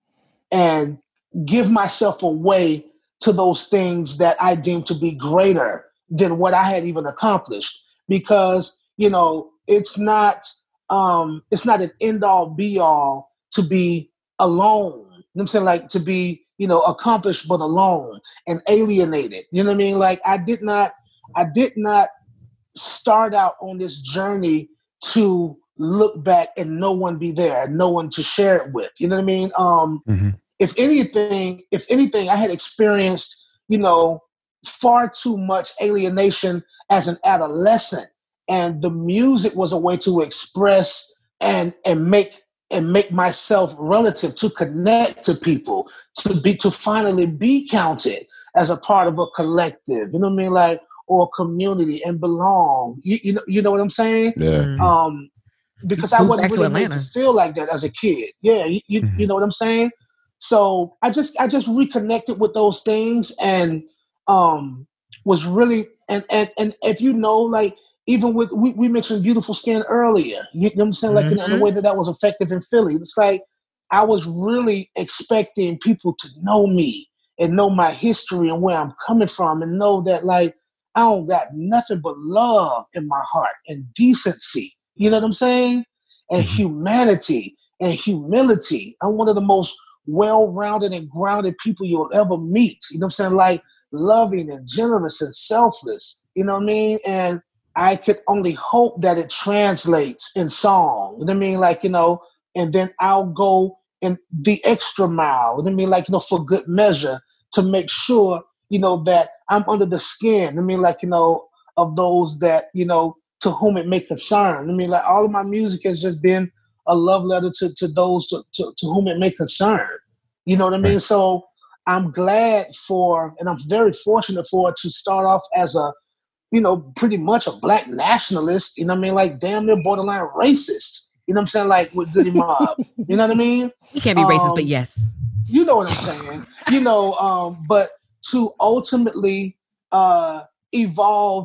And give myself away to those things that I deem to be greater than what I had even accomplished, because, you know, it's not, um, it's not an end all be all to be alone. You know what I'm saying? Like to be, you know, accomplished, but alone and alienated. You know what I mean? Like I did not, I did not start out on this journey to look back and no one be there, no one to share it with. You know what I mean? Um, mm-hmm. If anything, if anything, I had experienced, you know, far too much alienation as an adolescent, and the music was a way to express and and make and make myself relative, to connect to people, to be to finally be counted as a part of a collective. You know what I mean? Like, or a community, and belong. You, you know, you know what I'm saying? Yeah. Um, because I wasn't really made to feel like that as a kid. Yeah, you you, mm-hmm. you know what I'm saying? So I just I just reconnected with those things, and um was really and and and if you know, like even with we, we mentioned Beautiful Skin earlier, you know what I'm saying, like mm-hmm. in, in the way that that was effective in Philly. It's like I was really expecting people to know me and know my history and where I'm coming from, and know that like I don't got nothing but love in my heart and decency, you know what I'm saying, and mm-hmm. humanity and humility. I'm one of the most well-rounded and grounded people you'll ever meet, you know what I'm saying, like loving and generous and selfless, you know what I mean? And I could only hope that it translates in song, you know what I mean? Like, you know, and then I'll go in the extra mile, you know what I mean? Like, you know, for good measure, to make sure, you know, that I'm under the skin, I mean, like, you know, of those that, you know, to whom it may concern. I mean, like all of my music has just been a love letter to, to those to, to, to whom it may concern. You know what I mean? Right. So I'm glad for, and I'm very fortunate for it to start off as a, you know, pretty much a black nationalist, you know what I mean? Like damn near borderline racist, you know what I'm saying? Like with Goody Mob, you know what I mean? You can't be um, racist, but yes. You know what I'm saying? you know, um, but to ultimately uh, evolve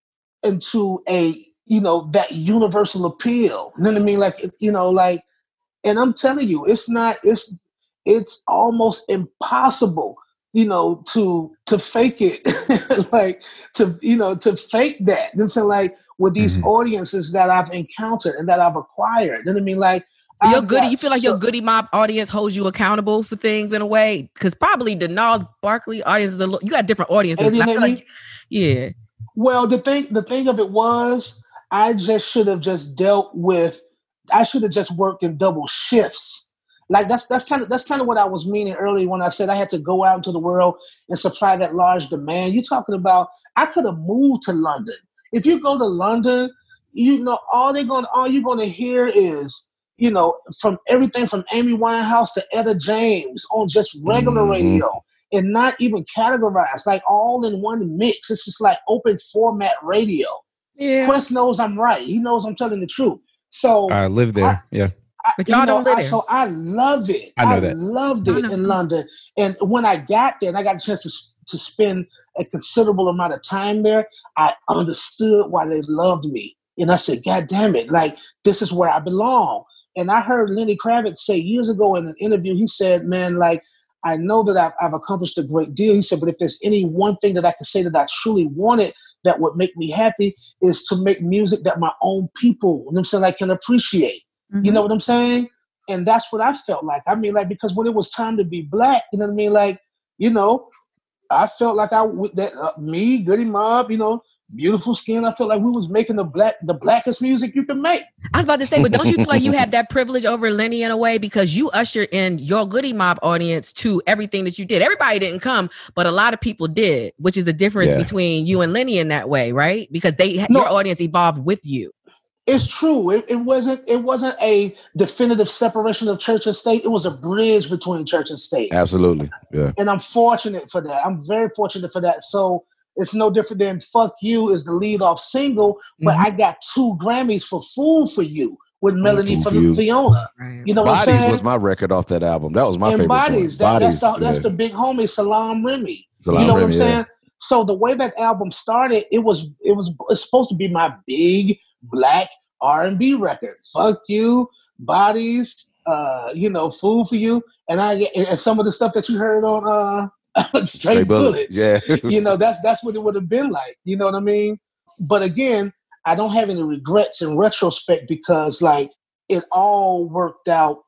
into a, you know, that universal appeal, you know what I mean? Like, you know, like, and I'm telling you, it's not, it's, it's almost impossible, you know, to to fake it, like to, you know, to fake that. You know what I'm saying? Like with these mm-hmm. audiences that I've encountered and that I've acquired. You know what I mean? Like your Goody, you feel like so, your Goody Mob audience holds you accountable for things in a way? Because probably the Gnarls Barkley audience is a little, you got different audiences. And, and I feel like, yeah. Well, the thing, the thing of it was, I just should have just dealt with. I should have just worked in double shifts. Like that's that's kind of that's kind of what I was meaning earlier when I said I had to go out into the world and supply that large demand. You're talking about I could have moved to London. If you go to London, you know all they're going all you're going to hear is you know from everything from Amy Winehouse to Etta James on just regular mm-hmm. radio and not even categorized, like all in one mix. It's just like open format radio. Yeah. Quest knows I'm right. He knows I'm telling the truth. So I live there. I, yeah. I, but y'all don't know, I, so I love it. I know I that. loved it in London. And when I got there and I got a chance to, to spend a considerable amount of time there, I understood why they loved me. And I said, God damn it, like, this is where I belong. And I heard Lenny Kravitz say years ago in an interview, he said, man, like, I know that I've, I've accomplished a great deal. He said, but if there's any one thing that I can say that I truly wanted that would make me happy is to make music that my own people, you know what I'm saying, like, can appreciate. Mm-hmm. You know what I'm saying? And that's what I felt like. I mean, like, because when it was time to be black, you know what I mean? Like, you know, I felt like I, that uh, me, Goody Mob, you know, beautiful skin. I felt like we was making the black, the blackest music you can make. I was about to say, but don't you feel like you had that privilege over Lenny in a way because you ushered in your Goody Mob audience to everything that you did? Everybody didn't come, but a lot of people did, which is the difference yeah. between you and Lenny in that way, right? Because they no. your audience evolved with you. It's true. It, it wasn't. It wasn't a definitive separation of church and state. It was a bridge between church and state. Absolutely, yeah. And I'm fortunate for that. I'm very fortunate for that. So it's no different than "Fuck You" is the lead off single, but mm-hmm. I got two Grammys for "Fool for You" with Melanie from Fiona. Right. You know what Bodies I'm saying? was my record off that album. That was my and favorite. Bodies. That, Bodies. That's the, that's yeah. the big homie Salam Remy. Salam you know Remy, what I'm yeah. saying? So the way that album started, it was it was it's supposed to be my big black R and B record. Fuck You, Bodies, uh, you know, Fool for You, and I and some of the stuff that you heard on uh, Straight, Straight Bullets. Bullets. Yeah, you know, that's that's what it would have been like. You know what I mean? But again, I don't have any regrets in retrospect because like it all worked out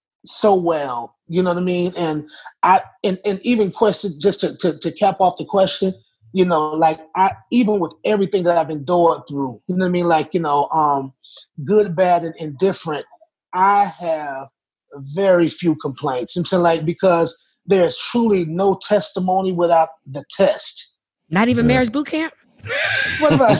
so well. You know what I mean? And I and, and even question just to, to to cap off the question. You know, like I, even with everything that I've endured through, you know what I mean? Like, you know, um, good, bad, and indifferent, I have very few complaints. I'm saying like, because there's truly no testimony without the test. Not even yeah. Marriage Boot Camp? What about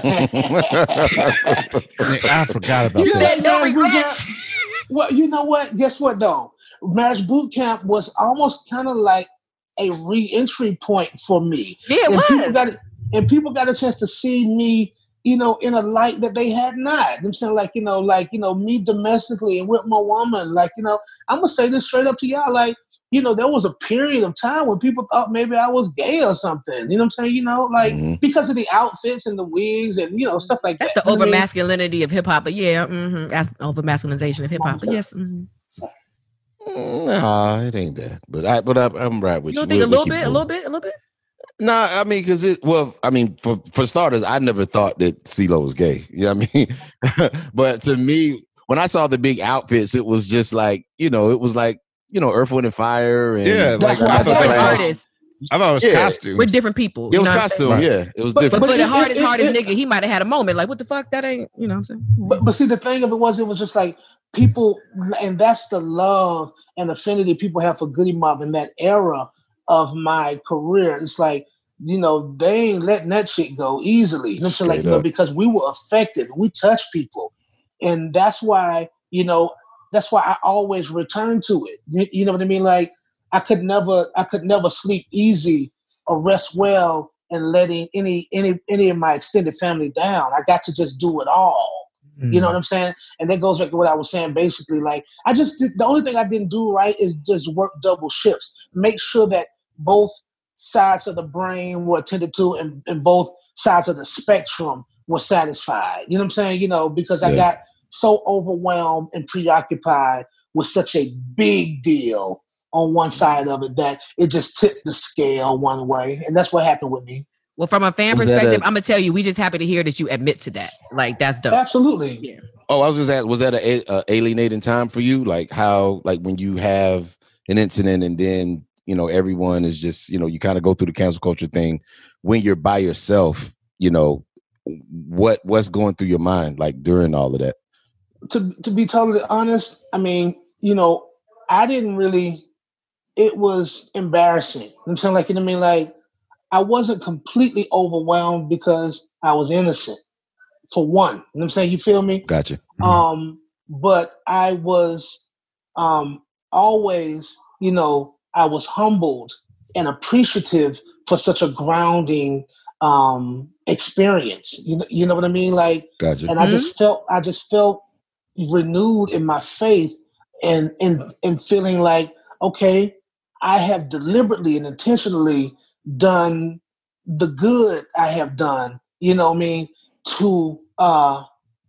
I forgot about you that. Said no regrets. Well, you know what? Guess what though? Marriage Boot Camp was almost kind of like a re-entry point for me. Yeah, it and was. People got, and people got a chance to see me, you know, in a light that they had not. I'm saying like, you know, like, you know, me domestically and with my woman, like, you know, I'm going to say this straight up to y'all. Like, you know, there was a period of time when people thought maybe I was gay or something. You know what I'm saying? You know, like mm-hmm. because of the outfits and the wigs and, you know, stuff like That's that. That's the over masculinity of hip hop. But yeah, mm-hmm. That's over masculinization of hip hop. But yes. Mm-hmm. Nah, it ain't that. But I, but I, I'm right with you. You don't think we'll, a little bit, a little bit, a little bit? Nah, I mean, because it. Well, I mean, for for starters, I never thought that CeeLo was gay. You know what I mean? But to me, when I saw the big outfits, it was just like, you know, it was like, you know, Earth, Wind, and Fire. And yeah, like I thought artists. I thought it was yeah. costumes. With different people. It was costume, right. yeah. It was but, different. But, but the it, hardest, it, hardest it, nigga, he might have had a moment like, what the fuck? That ain't, you know what I'm saying? But, but see, the thing of it was, it was just like people, and that's the love and affinity people have for Goody Mob in that era of my career. It's like, you know, they ain't letting that shit go easily. You know, so like, you know, because we were affected. We touched people. And that's why, you know, that's why I always return to it. You, you know what I mean? Like, I could never, I could never sleep easy or rest well and letting any, any, any of my extended family down. I got to just do it all. Mm. You know what I'm saying? And that goes back to what I was saying. Basically, like I just did, the only thing I didn't do right is just work double shifts. Make sure that both sides of the brain were attended to and, and both sides of the spectrum were satisfied. You know what I'm saying? You know, because I got so overwhelmed and preoccupied with such a big deal on one side of it that it just tipped the scale one way. And that's what happened with me. Well, from a fan was perspective, a, I'm going to tell you, we just happy to hear that you admit to that. Like, that's dope. Absolutely. Yeah. Oh, I was just asking, was that a, a alienating time for you? Like how, like when you have an incident and then, you know, everyone is just, you know, you kind of go through the cancel culture thing when you're by yourself, you know, what what's going through your mind like during all of that? To to be totally honest, I mean, you know, I didn't really, it was embarrassing. You know what I'm saying? Like, you know what I mean? Like, I wasn't completely overwhelmed because I was innocent, for one. You know what I'm saying? You feel me? Gotcha. Mm-hmm. Um, but I was um, always, you know, I was humbled and appreciative for such a grounding um, experience. You know, you know what I mean? Like, gotcha. And Mm-hmm. I just felt, I just felt renewed in my faith and and and feeling like, okay, I have deliberately and intentionally done the good I have done. You know what I mean? To uh,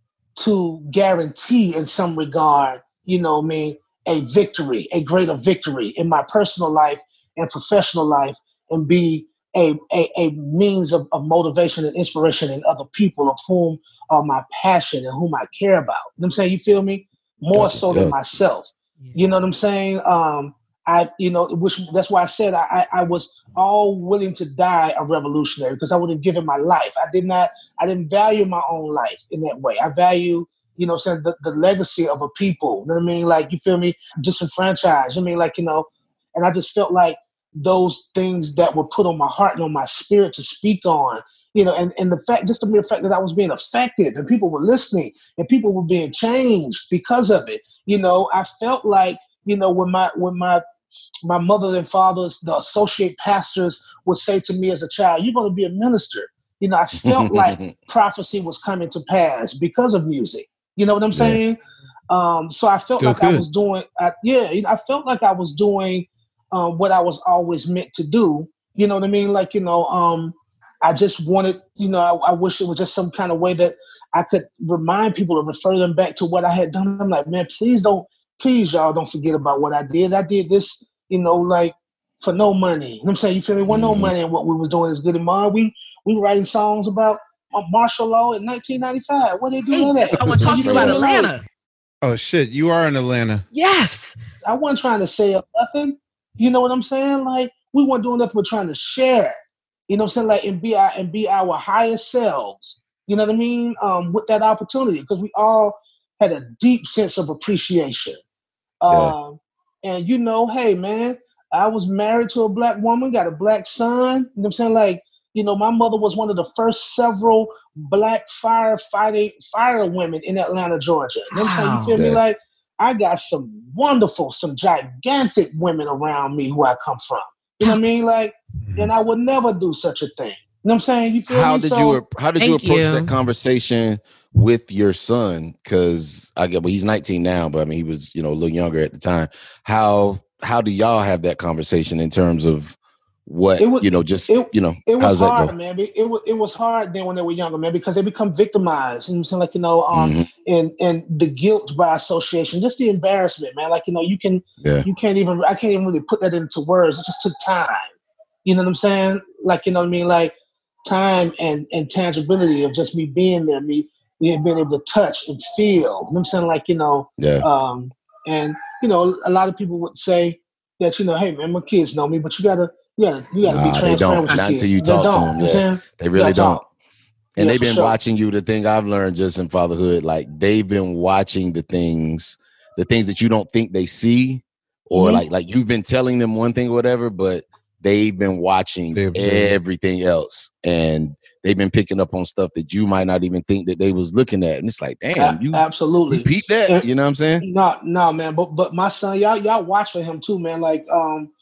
to guarantee in some regard, you know what I mean, a victory, a greater victory in my personal life and professional life, and be a, a, a means of, of motivation and inspiration in other people of whom are my passion and whom I care about. You know what I'm saying? You feel me? More Gotcha, so yeah. than myself. You know what I'm saying? Um, I, you know, which that's why I said I, I, I was all willing to die a revolutionary because I would have given my life. I did not, I didn't value my own life in that way. I value, you know, saying the, the legacy of a people. You know what I mean? Like, you feel me? Disenfranchised. I mean, like, you know, and I just felt like those things that were put on my heart and on my spirit to speak on, you know, and, and the fact, just the mere fact that I was being effective and people were listening and people were being changed because of it. You know, I felt like, you know, when my, when my, my mother and fathers, the associate pastors would say to me as a child, you're going to be a minister. You know, I felt like prophecy was coming to pass because of music. You know what I'm yeah. saying? Um, so I felt Still like could. I was doing, I, yeah, I felt like I was doing um, what I was always meant to do. You know what I mean? Like, you know, um, I just wanted, you know, I, I wish it was just some kind of way that I could remind people or refer them back to what I had done. I'm like, man, please don't, please y'all don't forget about what I did. I did this, you know, like for no money. You know what I'm saying? You feel me? Wasn't no money in what we was doing as Good and Mar. We we were writing songs about martial law in nineteen ninety-five. What they do Hey, that? I want to talk to you about Atlanta. Oh shit, you are in Atlanta. Yes. I wasn't trying to say nothing. You know what I'm saying? Like, we weren't doing nothing but trying to share. You know what I'm saying? Like, and be our and be our highest selves. You know what I mean? Um, with that opportunity, because we all had a deep sense of appreciation. Yeah. Um, and you know, hey man, I was married to a black woman, got a black son. You know what I'm saying? Like, you know, my mother was one of the first several black firefighting fire women in Atlanta, Georgia. You know what I'm saying? You feel Yeah. me? Like, I got some wonderful, some gigantic women around me who I come from. You know what I mean? Like, and I would never do such a thing. You know what I'm saying? You feel How me? did So, you how did you Thank approach you. that conversation with your son? Because I get well, he's nineteen now, but I mean he was, you know, a little younger at the time. How how do y'all have that conversation in terms of what It was- you know, just it- you know, It how was does that hard, go? man. It, it was it was hard then when they were younger, man, because they become victimized. You know what I'm saying? Like, you know, um, Mhm. and and the guilt by association, just the embarrassment, man. Like, you know, you can Yeah. you can't even I can't even really put that into words. It just took time. You know what I'm saying? Like, you know what I mean? Like time and and tangibility of just me being there, me me being able to touch and feel. You know what I'm saying? Like, you know, Yeah. um, and you know, a lot of people would say that, you know, hey man, my kids know me, but you gotta you gotta you gotta Nah, be they transparent don't. with your Not kids. until you They talk to don't, them. you know what I'm Yeah. saying? They You really gotta don't. talk. And Yeah, they've for been sure. watching you, the thing I've learned just in fatherhood, like they've been watching the things, the things that you don't think they see, or Mhm. like like you've been telling them one thing or whatever, but they've been watching They observe it. everything else. And they've been picking up on stuff that you might not even think that they was looking at. And it's like, damn, A- you, absolutely. you peep that, And- you know what I'm saying? No, no, man. But but my son, y'all y'all watch for him too, man. Like um,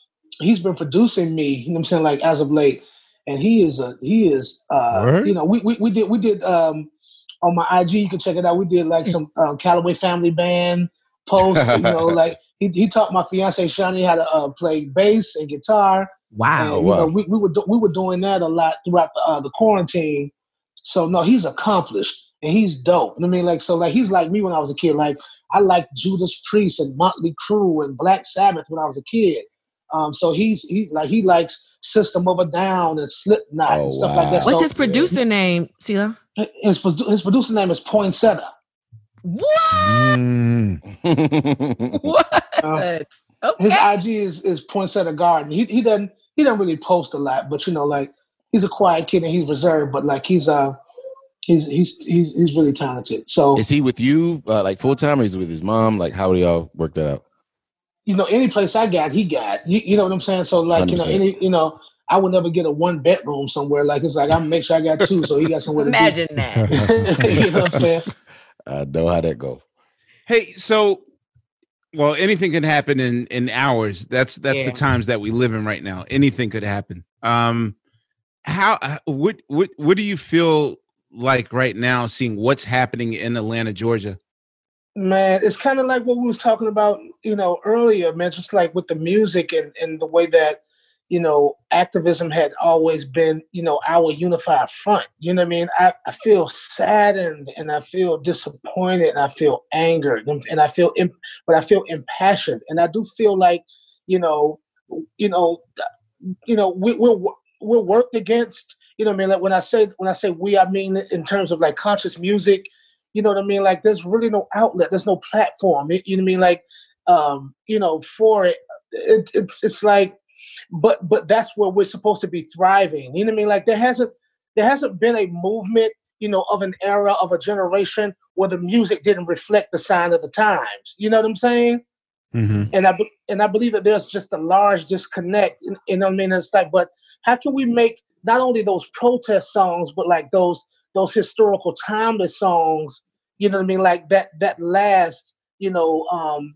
he's been producing me, you know what I'm saying, like as of late. And he is a he is uh right. you know, we, we we did we did um on my I G, you can check it out. We did like some um, Callaway Family Band posts, you know, like he he taught my fiance Shani how to uh, play bass and guitar. Wow. And, you wow. know, we, we were do, we were doing that a lot throughout the, uh, the quarantine. So no, he's accomplished and he's dope. I mean, like, so like he's like me when I was a kid. Like I liked Judas Priest and Motley Crue and Black Sabbath when I was a kid. Um, so he's he like he likes System of a Down and Slipknot oh, and stuff wow. like that. What's so, his producer yeah. name, CeeLo? His his producer name is Poinsettia. What? Mm. what? Uh, okay. His I G is is Poinsettia Garden. He he doesn't he doesn't really post a lot, but you know, like he's a quiet kid and he's reserved, but like he's uh he's he's he's he's really talented. So is he with you uh, like full time, or is he with his mom? Like how do y'all work that out? You know, any place I got, he got. You, you know what I'm saying? So like, one hundred percent. You know, any you know, I would never get a one bedroom somewhere. Like it's like I make sure I got two, so he got somewhere. Imagine to that. You know what I'm saying? I know how that goes. Hey, so well, anything can happen in in hours. That's that's yeah. the times that we live in right now. Anything could happen. Um, how what what what do you feel like right now, seeing what's happening in Atlanta, Georgia? Man, it's kind of like what we was talking about, you know, earlier, man, just like with the music and, and the way that, you know, activism had always been, you know, our unified front. You know what I mean? I, I feel saddened and I feel disappointed and I feel angered and, and I feel, imp- but I feel impassioned. And I do feel like, you know, you know, you know, we, we're, we're worked against, you know what I mean? Like when I say, when I say we, I mean in terms of like conscious music. You know what I mean? Like, there's really no outlet. There's no platform. You know what I mean? Like, um, you know, for it, it, it's it's like, but but that's where we're supposed to be thriving. You know what I mean? Like, there hasn't there hasn't been a movement, you know, of an era of a generation where the music didn't reflect the sign of the times. You know what I'm saying? Mm-hmm. And I and I believe that there's just a large disconnect. You know what I mean? It's like, but how can we make not only those protest songs, but like those those historical timeless songs, you know what I mean? Like that, that last, you know, um,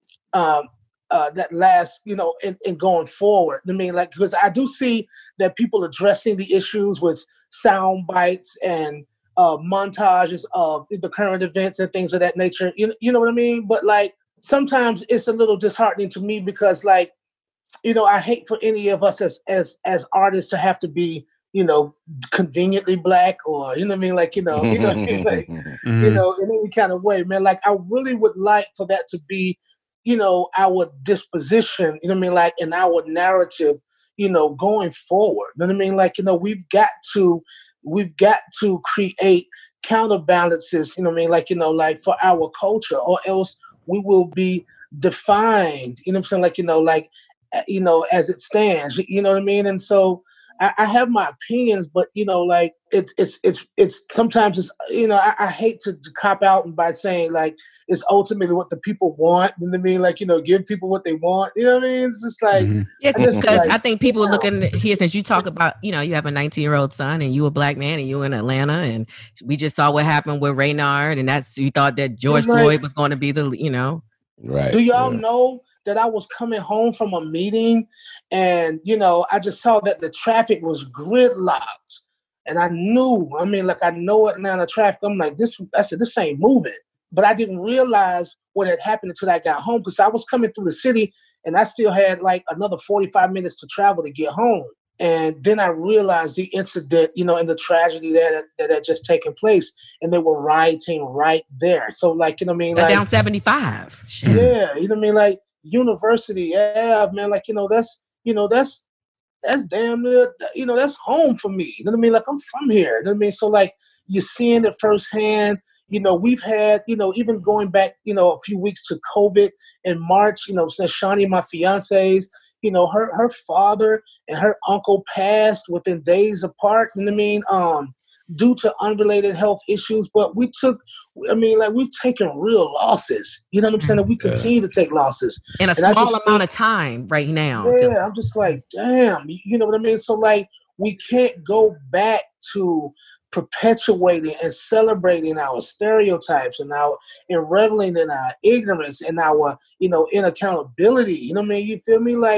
um, uh, that last, you know, in, in going forward. I mean, like, because I do see that people addressing the issues with sound bites and uh, montages of the current events and things of that nature. You, you know what I mean? But like, sometimes it's a little disheartening to me because like, you know, I hate for any of us as, as, as artists to have to be, you know, conveniently black or, you know what I mean? Like, you know, you know, like, mm-hmm. you know, in any kind of way, man, like I really would like for that to be, you know, our disposition, you know what I mean? Like in our narrative, you know, going forward, you know what I mean? Like, you know, we've got to, we've got to create counterbalances, you know what I mean? Like, you know, like for our culture or else we will be defined, you know what I'm saying? Like, you know, like, you know, as it stands, you know what I mean? And so, I have my opinions, but you know, like it's it's it's it's sometimes it's you know I, I hate to, to cop out by saying like it's ultimately what the people want. You know what I mean? Like you know, give people what they want. You know what I mean? It's just like mm-hmm. yeah, because I, like, I think people yeah. looking here since you talk about you know you have a nineteen year old son and you a black man and you in Atlanta and we just saw what happened with Raynard and that's you thought that George right. Floyd was going to be the you know right. Do y'all yeah. know that I was coming home from a meeting and, you know, I just saw that the traffic was gridlocked and I knew, I mean, like I know Atlanta traffic. I'm like, this, I said, this ain't moving. But I didn't realize what had happened until I got home because I was coming through the city and I still had like another forty-five minutes to travel to get home. And then I realized the incident, you know, and the tragedy that that had just taken place, and they were rioting right there. So, like, you know what I mean? They're like, down seventy-five. Yeah, you know what I mean? Like, University, yeah, man, like, you know, that's, you know, that's, that's damn near, you know, that's home for me. You know what I mean? Like, I'm from here. You know what I mean? So, like, you're seeing it firsthand. You know, we've had, you know, even going back, you know, a few weeks to COVID in March, you know, since Shani, my fiance's, you know, her her father and her uncle passed within days apart. You know what I mean? Um, due to unrelated health issues, but we took, I mean, like we've taken real losses. You know what I'm saying? And we continue yeah. to take losses. In a and small just, amount of time right now. Yeah, I'm just like, damn, you know what I mean? So like, we can't go back to perpetuating and celebrating our stereotypes and our and reveling in our ignorance and our, you know, inaccountability. You know what I mean? You feel me? Like,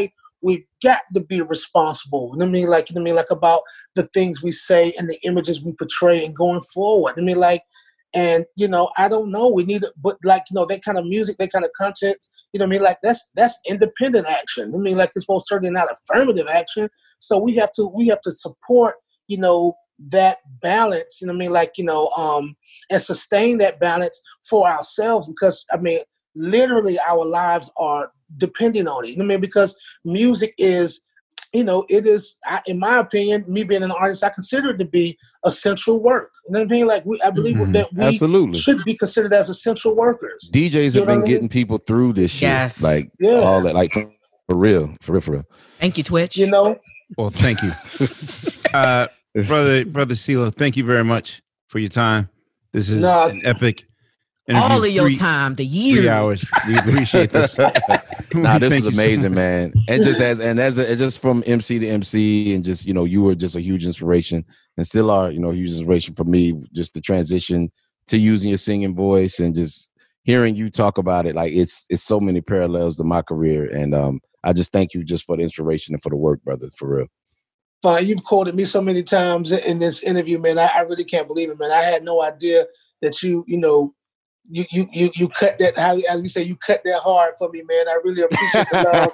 we've got to be responsible. You know what I mean? Like, you know what I mean? Like about the things we say and the images we portray and going forward. I mean, like, and, you know, I don't know. We need, but like, you know, that kind of music, that kind of content, you know what I mean? Like that's, that's independent action. I mean, like it's most certainly not affirmative action. So we have to, we have to support, you know, that balance, you know what I mean? Like, you know, um, and sustain that balance for ourselves because, I mean, literally our lives are depending on it. You know what I mean? Because music is, you know, it is, I, in my opinion, me being an artist, I consider it to be essential work. You know what I mean? Like, we, I believe mm-hmm. that we Absolutely. should be considered as essential workers. D Js you have been getting mean? people through this shit. Yes. Like, yeah. all that, like, for, for real, for real, for real. Thank you, Twitch. You know? Well, thank you. uh, brother, brother CeeLo, thank you very much for your time. This is nah, an epic interview. All of your three, time, the years. Three hours. We appreciate this. Nah, this is amazing, so man. And just as and as a, just from M C to M C, and just, you know, you were just a huge inspiration, and still are, you know, a huge inspiration for me. Just the transition to using your singing voice and just hearing you talk about it, like it's it's so many parallels to my career. And um, I just thank you just for the inspiration and for the work, brother, for real. Fine, you've quoted me so many times in this interview, man. I, I really can't believe it, man. I had no idea that you, you know, you you you you cut that, how as we say, you cut that hard for me, man. I really appreciate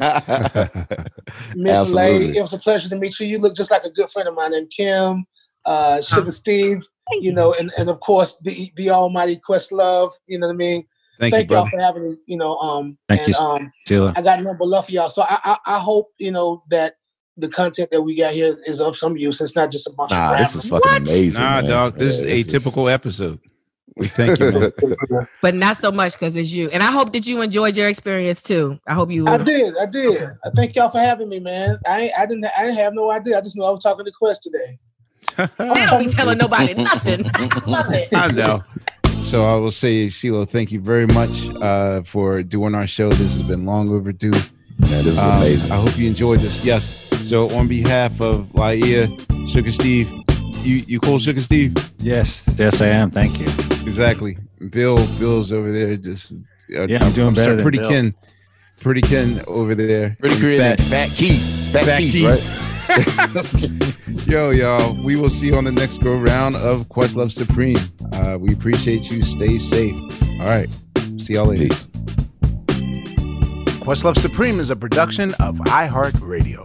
the love. Miss Lay, it was a pleasure to meet you. You look just like a good friend of mine named Kim, uh, Sugar Steve, you know, and, and of course the the almighty Questlove, you know what I mean? Thank, Thank you, y'all brother. for having me, you know. Um, Thank and, you, um, CeeLo. I got number love for y'all. So I, I I hope, you know, that the content that we got here is of some use. It's not just a bunch nah, of this is fucking what? amazing. Nah, man. dog, this yeah, is a typical is... episode. Thank you, man. But not so much because it's you. And I hope that you enjoyed your experience too. I hope you. I did. I did. I thank y'all for having me, man. I I didn't. I didn't have no idea. I just knew I was talking to Quest today. They don't be telling nobody nothing. I love it. I know. So I will say, CeeLo, thank you very much uh, for doing our show. This has been long overdue. Man, this is um, amazing. I hope you enjoyed this. Yes. So on behalf of Laia, Sugar Steve, you you cool, Sugar Steve? Yes. Yes, I am. Thank you. Exactly. Bill, Bill's over there. Just uh, yeah, I'm doing better. Sorry, Pretty Bill. Ken, Pretty Ken over there. Pretty creative. Fat, fat Keith. Fat, fat Keith, Keith, right? Yo, y'all. We will see you on the next go round of Questlove Supreme. Uh, we appreciate you. Stay safe. All right. See y'all later. Peace. Questlove Supreme is a production of iHeartRadio.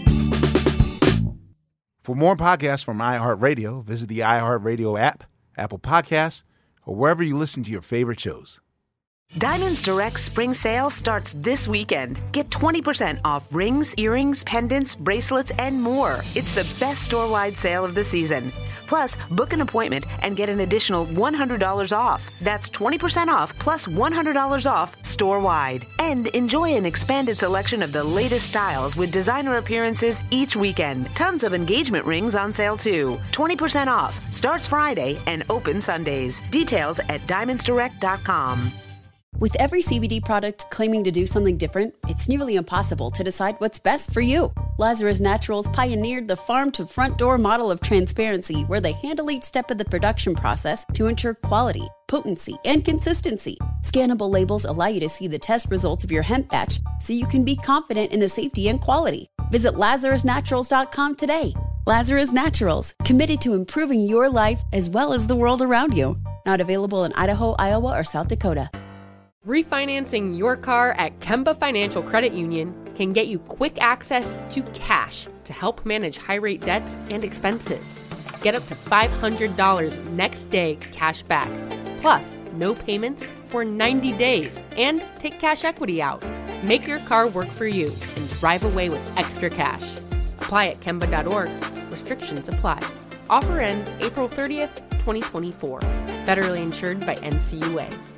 For more podcasts from iHeartRadio, visit the iHeartRadio app, Apple Podcasts, or wherever you listen to your favorite shows. Diamonds Direct spring sale starts this weekend. Get twenty percent off rings, earrings, pendants, bracelets, and more. It's the best store-wide sale of the season. Plus, book an appointment and get an additional one hundred dollars off. That's twenty percent off plus one hundred dollars off store-wide. And enjoy an expanded selection of the latest styles with designer appearances each weekend. Tons of engagement rings on sale too. twenty percent off. Starts Friday and open Sundays. Details at diamonds direct dot com. With every C B D product claiming to do something different, it's nearly impossible to decide what's best for you. Lazarus Naturals pioneered the farm-to-front-door model of transparency, where they handle each step of the production process to ensure quality, potency, and consistency. Scannable labels allow you to see the test results of your hemp batch, so you can be confident in the safety and quality. Visit lazarus naturals dot com today. Lazarus Naturals, committed to improving your life as well as the world around you. Not available in Idaho, Iowa, or South Dakota. Refinancing your car at Kemba Financial Credit Union can get you quick access to cash to help manage high-rate debts and expenses. Get up to five hundred dollars next day cash back, plus no payments for ninety days, and take cash equity out. Make your car work for you and drive away with extra cash. Apply at kemba dot org. Restrictions apply. Offer ends April thirtieth, twenty twenty-four. Federally insured by N C U A.